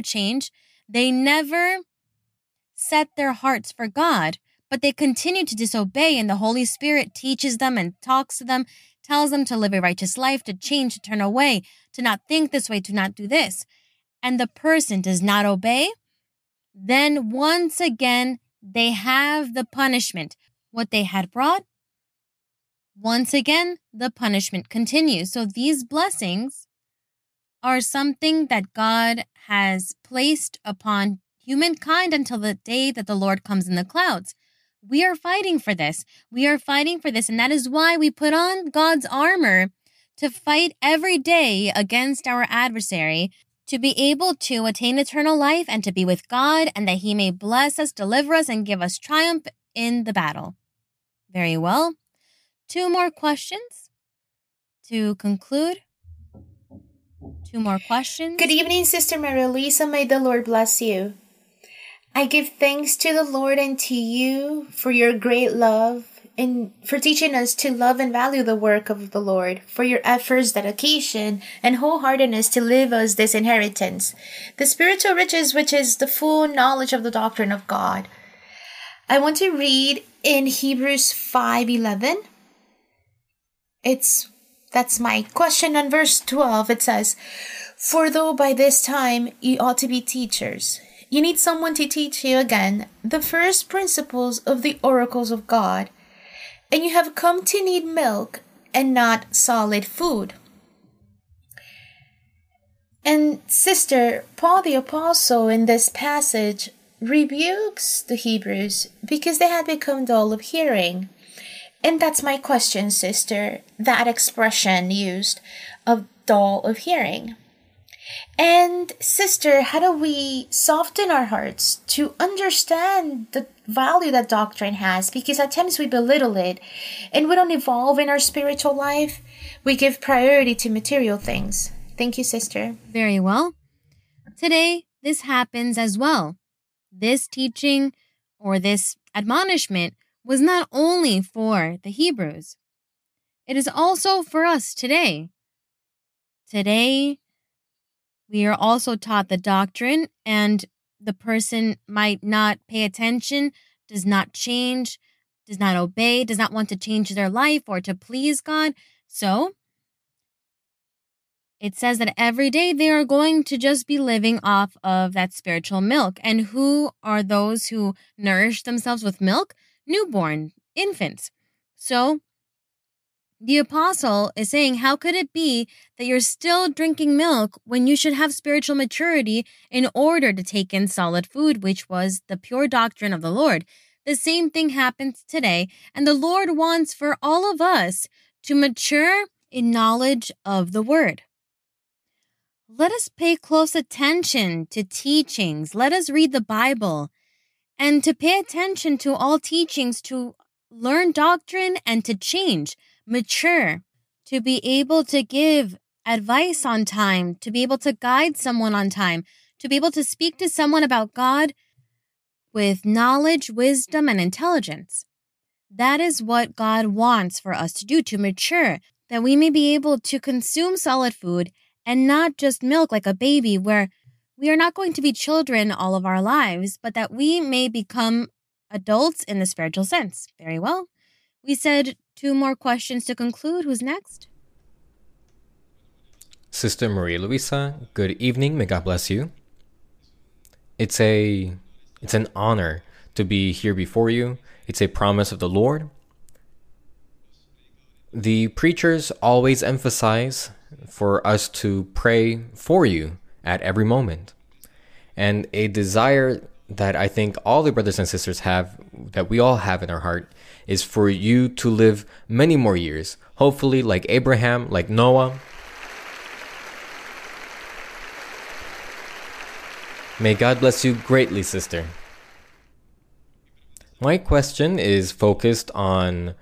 set their hearts for God, but they continue to disobey, and the Holy Spirit teaches them and talks to them, tells them to live a righteous life, to change, to turn away, to not think this way, to not do this, and the person does not obey, then once again, they have the punishment. What they had brought, once again, the punishment continues. So these blessings are something that God has placed upon humankind until the day that the Lord comes in the clouds. We are fighting for this. We are fighting for this. And that is why we put on God's armor to fight every day against our adversary, to be able to attain eternal life and to be with God, and that He may bless us, deliver us, and give us triumph in the battle. Very well. 2 more questions to conclude. 2 more questions. Good evening, Sister Maria Luisa. May the Lord bless you. I give thanks to the Lord and to you for your great love and for teaching us to love and value the work of the Lord, for your efforts, dedication, and wholeheartedness to leave us this inheritance, the spiritual riches, which is the full knowledge of the doctrine of God. I want to read in Hebrews 5:11. That's my question on verse 12. It says, "For though by this time you ought to be teachers, you need someone to teach you again the first principles of the oracles of God, and you have come to need milk and not solid food." And Sister Paul the Apostle in this passage rebukes the Hebrews because they had become dull of hearing. And that's my question, sister, that expression used of dull of hearing. And sister, how do we soften our hearts to understand the value that doctrine has? Because at times we belittle it and we don't evolve in our spiritual life. We give priority to material things. Thank you, sister. Very well. Today, this happens as well. This teaching or this admonishment was not only for the Hebrews. It is also for us today. Today, we are also taught the doctrine, and the person might not pay attention, does not change, does not obey, does not want to change their life or to please God. So, it says that every day they are going to just be living off of that spiritual milk. And who are those who nourish themselves with milk? Newborn infants. So the apostle is saying, how could it be that you're still drinking milk when you should have spiritual maturity in order to take in solid food, which was the pure doctrine of the Lord? The same thing happens today, and the Lord wants for all of us to mature in knowledge of the Word. Let us pay close attention to teachings. Let us read the Bible and to pay attention to all teachings, to learn doctrine and to change, mature, to be able to give advice on time, to be able to guide someone on time, to be able to speak to someone about God with knowledge, wisdom, and intelligence. That is what God wants for us to do, to mature, that we may be able to consume solid food and not just milk like a baby, where we are not going to be children all of our lives, but that we may become adults in the spiritual sense. Very well. We said 2 more questions to conclude. Who's next? Sister Maria Luisa, good evening. May God bless you. It's an honor to be here before you. It's a promise of the Lord. The preachers always emphasize for us to pray for you at every moment. And a desire that I think all the brothers and sisters have, that we all have in our heart, is for you to live many more years. Hopefully like Abraham, like Noah. May God bless you greatly, sister. My question is focused on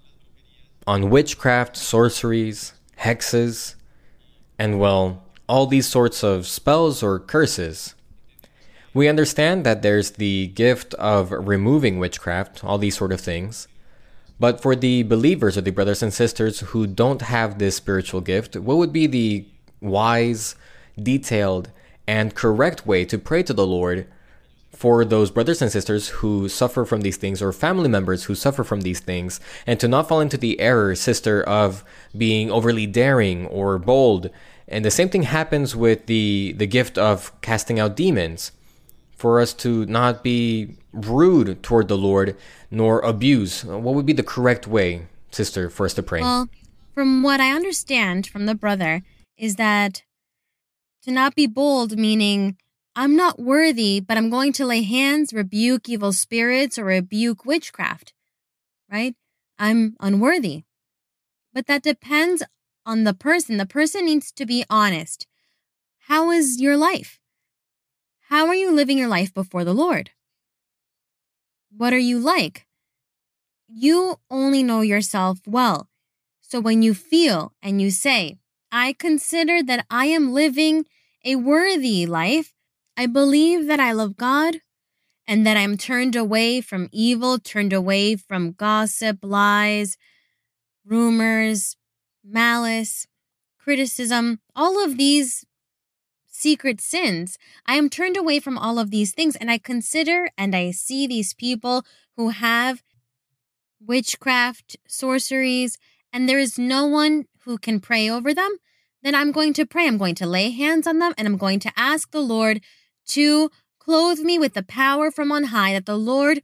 witchcraft, sorceries, hexes, and well, all these sorts of spells or curses. We understand that there's the gift of removing witchcraft, all these sort of things. But for the believers or the brothers and sisters who don't have this spiritual gift, what would be the wise, detailed, and correct way to pray to the Lord for those brothers and sisters who suffer from these things, or family members who suffer from these things, and to not fall into the error, sister, of being overly daring or bold? And the same thing happens with the gift of casting out demons, for us to not be rude toward the Lord, nor abuse. What would be the correct way, sister, for us to pray? Well, from what I understand from the brother, is that to not be bold, meaning I'm not worthy, but I'm going to lay hands, rebuke evil spirits, or rebuke witchcraft, right? I'm unworthy. But that depends on the person. The person needs to be honest. How is your life? How are you living your life before the Lord? What are you like? You only know yourself well. So when you feel and you say, I consider that I am living a worthy life, I believe that I love God and that I'm turned away from evil, turned away from gossip, lies, rumors, malice, criticism, all of these secret sins. I am turned away from all of these things, and I consider and I see these people who have witchcraft, sorceries, and there is no one who can pray over them. Then I'm going to pray. I'm going to lay hands on them, and I'm going to ask the Lord to clothe me with the power from on high, that the Lord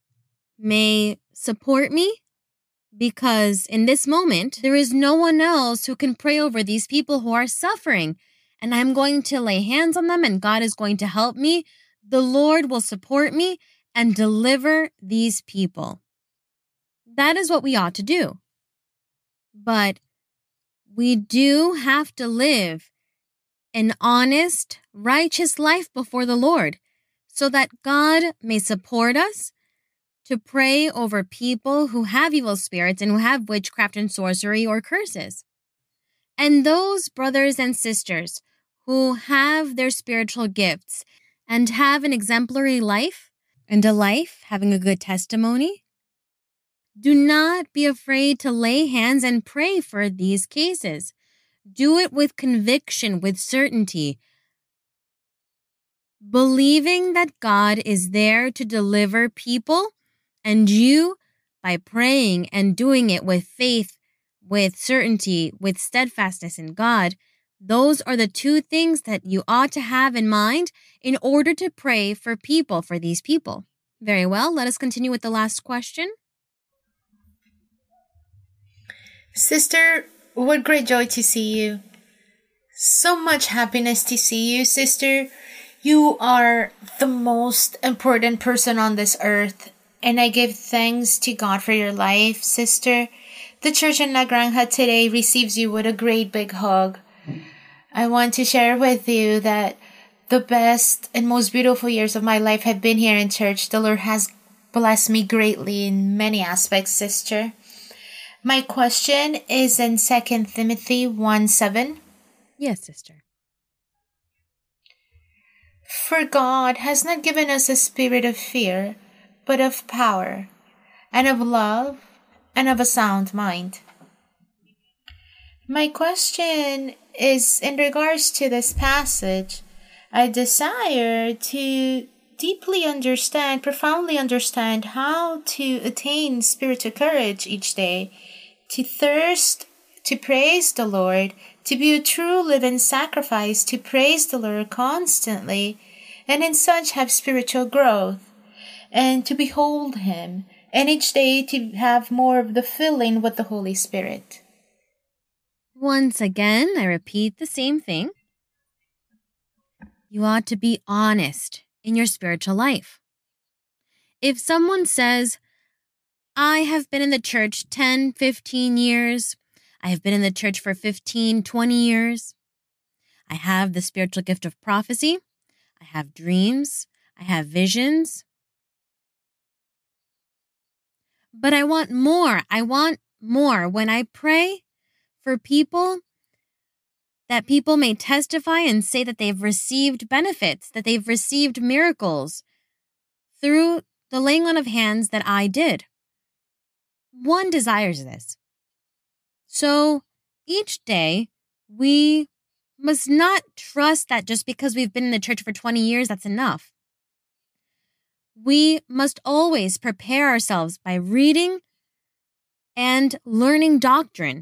may support me, because in this moment, there is no one else who can pray over these people who are suffering. And I'm going to lay hands on them, and God is going to help me. The Lord will support me and deliver these people. That is what we ought to do. But we do have to live an honest, righteous life before the Lord, so that God may support us to pray over people who have evil spirits and who have witchcraft and sorcery or curses. And those brothers and sisters who have their spiritual gifts and have an exemplary life and a life having a good testimony, do not be afraid to lay hands and pray for these cases. Do it with conviction, with certainty, believing that God is there to deliver people, and you, by praying and doing it with faith, with certainty, with steadfastness in God, those are the 2 things that you ought to have in mind in order to pray for people, for these people. Very well, let us continue with the last question. Sister, what great joy to see you. So much happiness to see you, sister. You are the most important person on this earth, and I give thanks to God for your life, sister. the church in La Granja today receives you with a great big hug. I want to share with you that the best and most beautiful years of my life have been here in church. The Lord has blessed me greatly in many aspects, sister. My question is in 2 Timothy 1:7. Yes, sister. For God has not given us a spirit of fear, but of power, and of love, and of a sound mind. My question is in regards to this passage. I desire to deeply understand, profoundly understand how to attain spiritual courage each day, to thirst to praise the Lord, to be a true living sacrifice, to praise the Lord constantly, and in such have spiritual growth, and to behold Him, and each day to have more of the filling with the Holy Spirit. Once again, I repeat the same thing. You ought to be honest in your spiritual life. If someone says, I have been in the church 10, 15 years, I have been in the church for 15, 20 years, I have the spiritual gift of prophecy, I have dreams, I have visions, but I want more. I want more. When I pray for people, that people may testify and say that they've received benefits, that they've received miracles through the laying on of hands that I did. One desires this. So each day, we must not trust that just because we've been in the church for 20 years, that's enough. We must always prepare ourselves by reading and learning doctrine,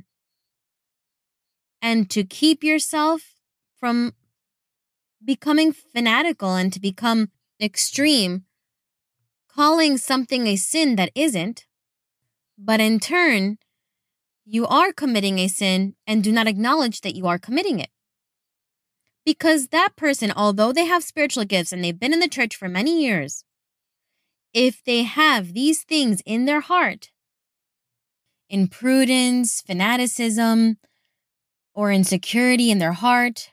and to keep yourself from becoming fanatical and to become extreme, calling something a sin that isn't, but in turn, you are committing a sin and do not acknowledge that you are committing it. Because that person, although they have spiritual gifts and they've been in the church for many years, if they have these things in their heart, imprudence, fanaticism, or insecurity in their heart,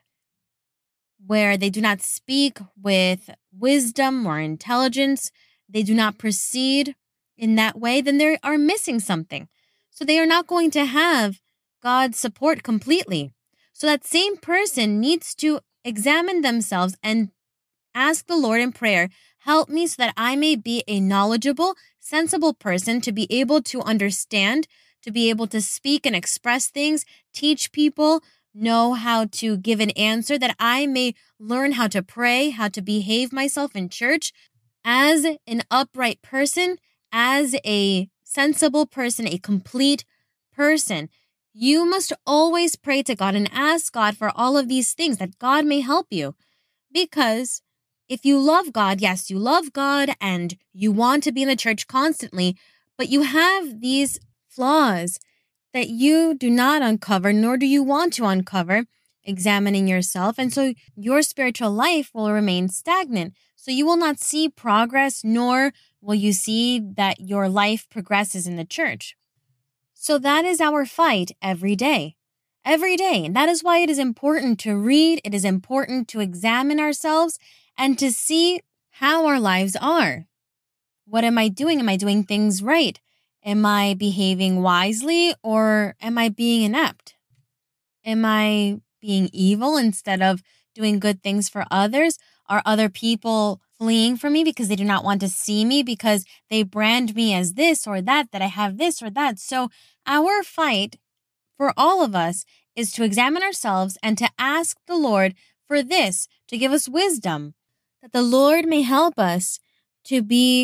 where they do not speak with wisdom or intelligence, they do not proceed in that way, then they are missing something. So they are not going to have God's support completely. So that same person needs to examine themselves and ask the Lord in prayer, help me so that I may be a knowledgeable, sensible person to be able to understand, to be able to speak and express things, teach people, know how to give an answer, that I may learn how to pray, how to behave myself in church as an upright person, as a sensible person, a complete person. You must always pray to God and ask God for all of these things, that God may help you. Because if you love God, yes, you love God and you want to be in the church constantly, but you have these flaws that you do not uncover, nor do you want to uncover, examining yourself. And so your spiritual life will remain stagnant. So you will not see progress, nor will you see that your life progresses in the church. So that is our fight every day. Every day. And that is why it is important to read. It is important to examine ourselves and to see how our lives are. What am I doing? Am I doing things right? Am I behaving wisely, or am I being inept? Am I being evil instead of doing good things for others? Are other people fleeing from me because they do not want to see me, because they brand me as this or that I have this or that? So our fight for all of us is to examine ourselves and to ask the Lord for this, to give us wisdom, that the Lord may help us to be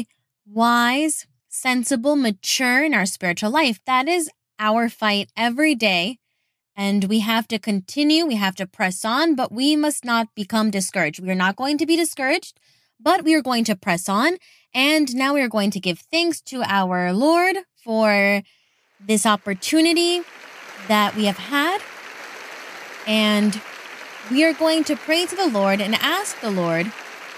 wise, sensible, mature in our spiritual life. That is our fight every day. And we have to continue, we have to press on, but we must not become discouraged. We are not going to be discouraged, but we are going to press on. And now we are going to give thanks to our Lord for this opportunity that we have had. And we are going to pray to the Lord and ask the Lord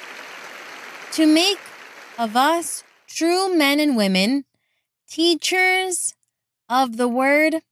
to make of us true men and women, teachers of the word,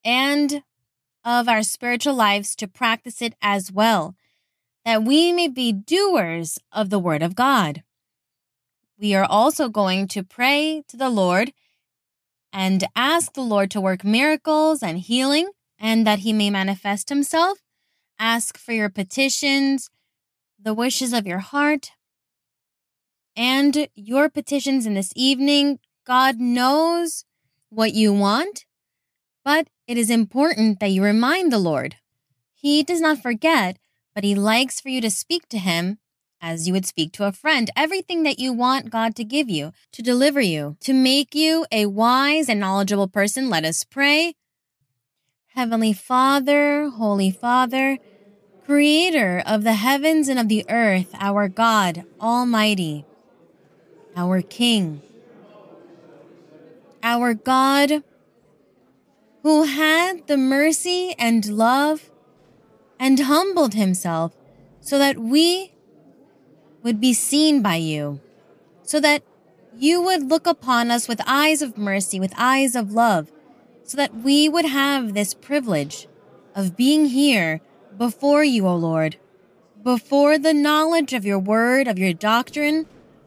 and of our spiritual lives to practice it as well, that we may be doers of the Word of God. We are also going to pray to the Lord and ask the Lord to work miracles and healing, and that He may manifest Himself. Ask for your petitions, the wishes of your heart, and your petitions in this evening. God knows what you want, but it is important that you remind the Lord. He does not forget, but He likes for you to speak to Him as you would speak to a friend. Everything that you want God to give you, to deliver you, to make you a wise and knowledgeable person. Let us pray. Heavenly Father, Holy Father, Creator of the heavens and of the earth, our God, Almighty, our King, our God, who had the mercy and love and humbled Himself so that we would be seen by you, so that you would look upon us with eyes of mercy, with eyes of love, so that we would have this privilege of being here before you, O Lord, before the knowledge of your word, of your doctrine.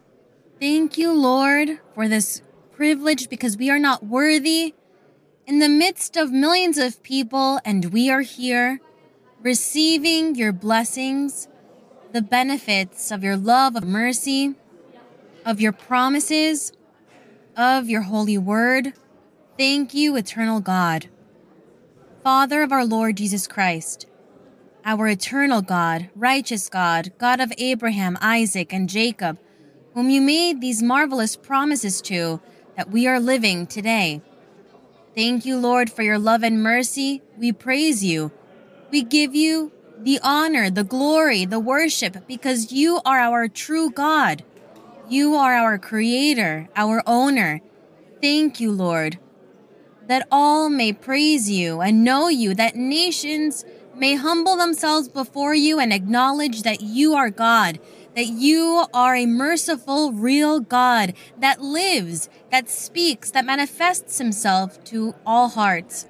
Thank you, Lord, for this privilege, because we are not worthy in the midst of millions of people, and we are here receiving your blessings, the benefits of your love, of mercy, of your promises, of your holy word. Thank you, eternal God, Father of our Lord Jesus Christ, our eternal God, righteous God, God of Abraham, Isaac, and Jacob, whom you made these marvelous promises to, that we are living today. Thank you, Lord, for your love and mercy. We praise you. We give you the honor, the glory, the worship, because you are our true God. You are our creator, our owner. Thank you, Lord, that all may praise you and know you, that nations may humble themselves before you and acknowledge that you are God, that you are a merciful, real God that lives, that speaks, that manifests Himself to all hearts.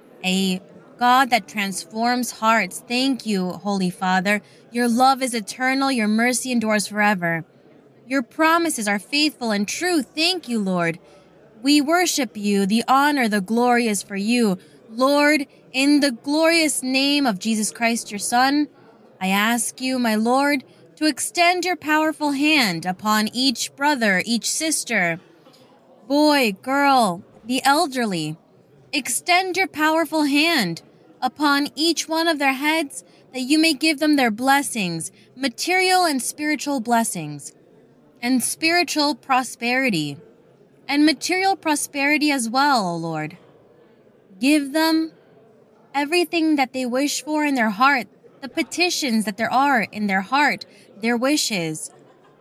A God that transforms hearts. Thank you, Holy Father. Your love is eternal. Your mercy endures forever. Your promises are faithful and true. Thank you, Lord. We worship you. The honor, the glory is for you. Lord, in the glorious name of Jesus Christ, your Son, I ask you, my Lord, to extend your powerful hand upon each brother, each sister, boy, girl, the elderly. Extend your powerful hand upon each one of their heads, that you may give them their blessings, material and spiritual blessings, and spiritual prosperity, and material prosperity as well, O Lord. Give them everything that they wish for in their heart, the petitions that there are in their heart, their wishes.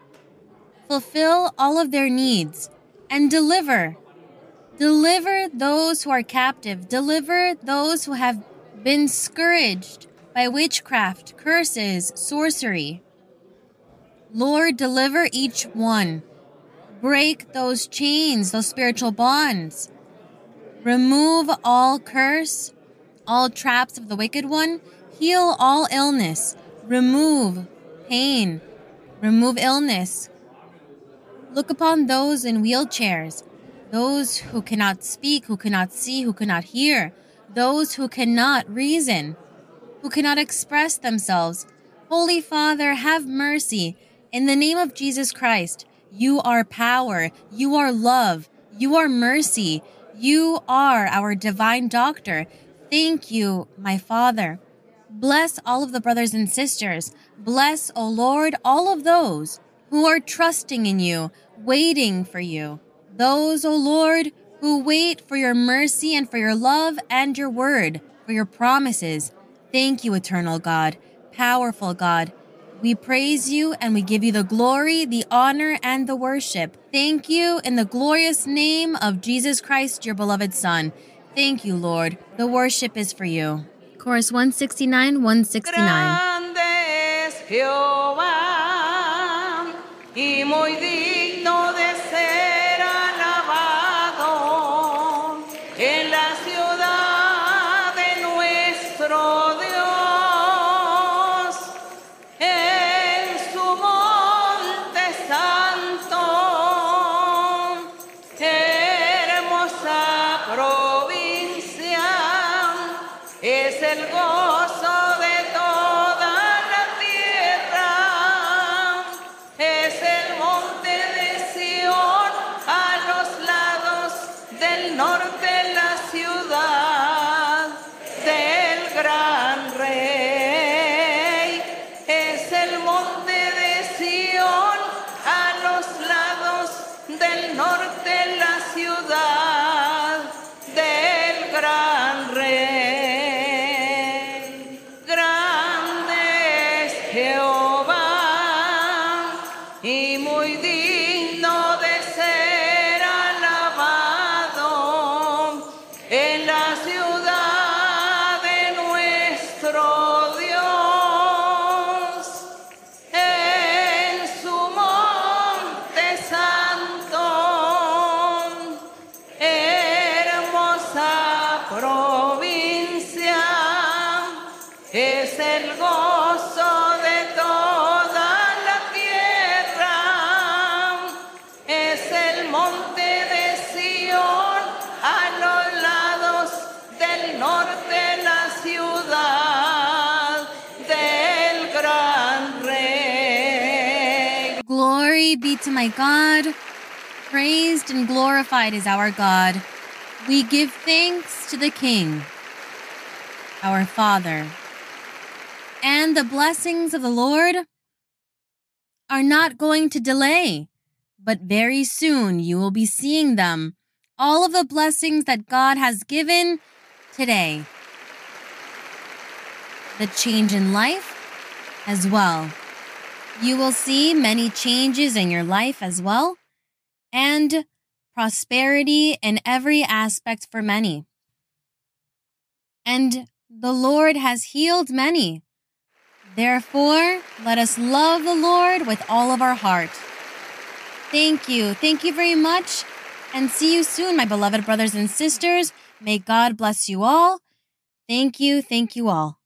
Fulfill all of their needs and deliver those who are captive. Deliver those who have been scourged by witchcraft, curses, sorcery. Lord, deliver each one. Break those chains, those spiritual bonds. Remove all curse, all traps of the wicked one. Heal all illness. Remove pain. Remove illness. Look upon those in wheelchairs, those who cannot speak, who cannot see, who cannot hear, those who cannot reason, who cannot express themselves. Holy Father, have mercy. In the name of Jesus Christ, you are power, you are love, you are mercy, you are our divine doctor. Thank you, my Father. Bless all of the brothers and sisters. Bless, O Lord, all of those who are trusting in you, waiting for you. Those, O Lord, who wait for your mercy and for your love and your word, for your promises. Thank you, eternal God, powerful God. We praise you and we give you the glory, the honor, and the worship. Thank you in the glorious name of Jesus Christ, your beloved Son. Thank you, Lord. The worship is for you. Chorus 169, 169. Grande es Jehová y muy digno de ser alabado en la ciudad Jehová y muy digno de ser alabado en la ciudad de nuestro Dios, en su monte santo, hermosa provincia, es el gozo de toda la tierra, es el monte de Sión a los lados del norte, la ciudad del gran rey. Glory be to my God. Praised and glorified is our God. We give thanks to the King, our Father. And the blessings of the Lord are not going to delay, but very soon you will be seeing them. All of the blessings that God has given today. The change in life as well. You will see many changes in your life as well, and prosperity in every aspect for many. And the Lord has healed many. Therefore, let us love the Lord with all of our heart. Thank you. Thank you very much. And see you soon, my beloved brothers and sisters. May God bless you all. Thank you. Thank you all.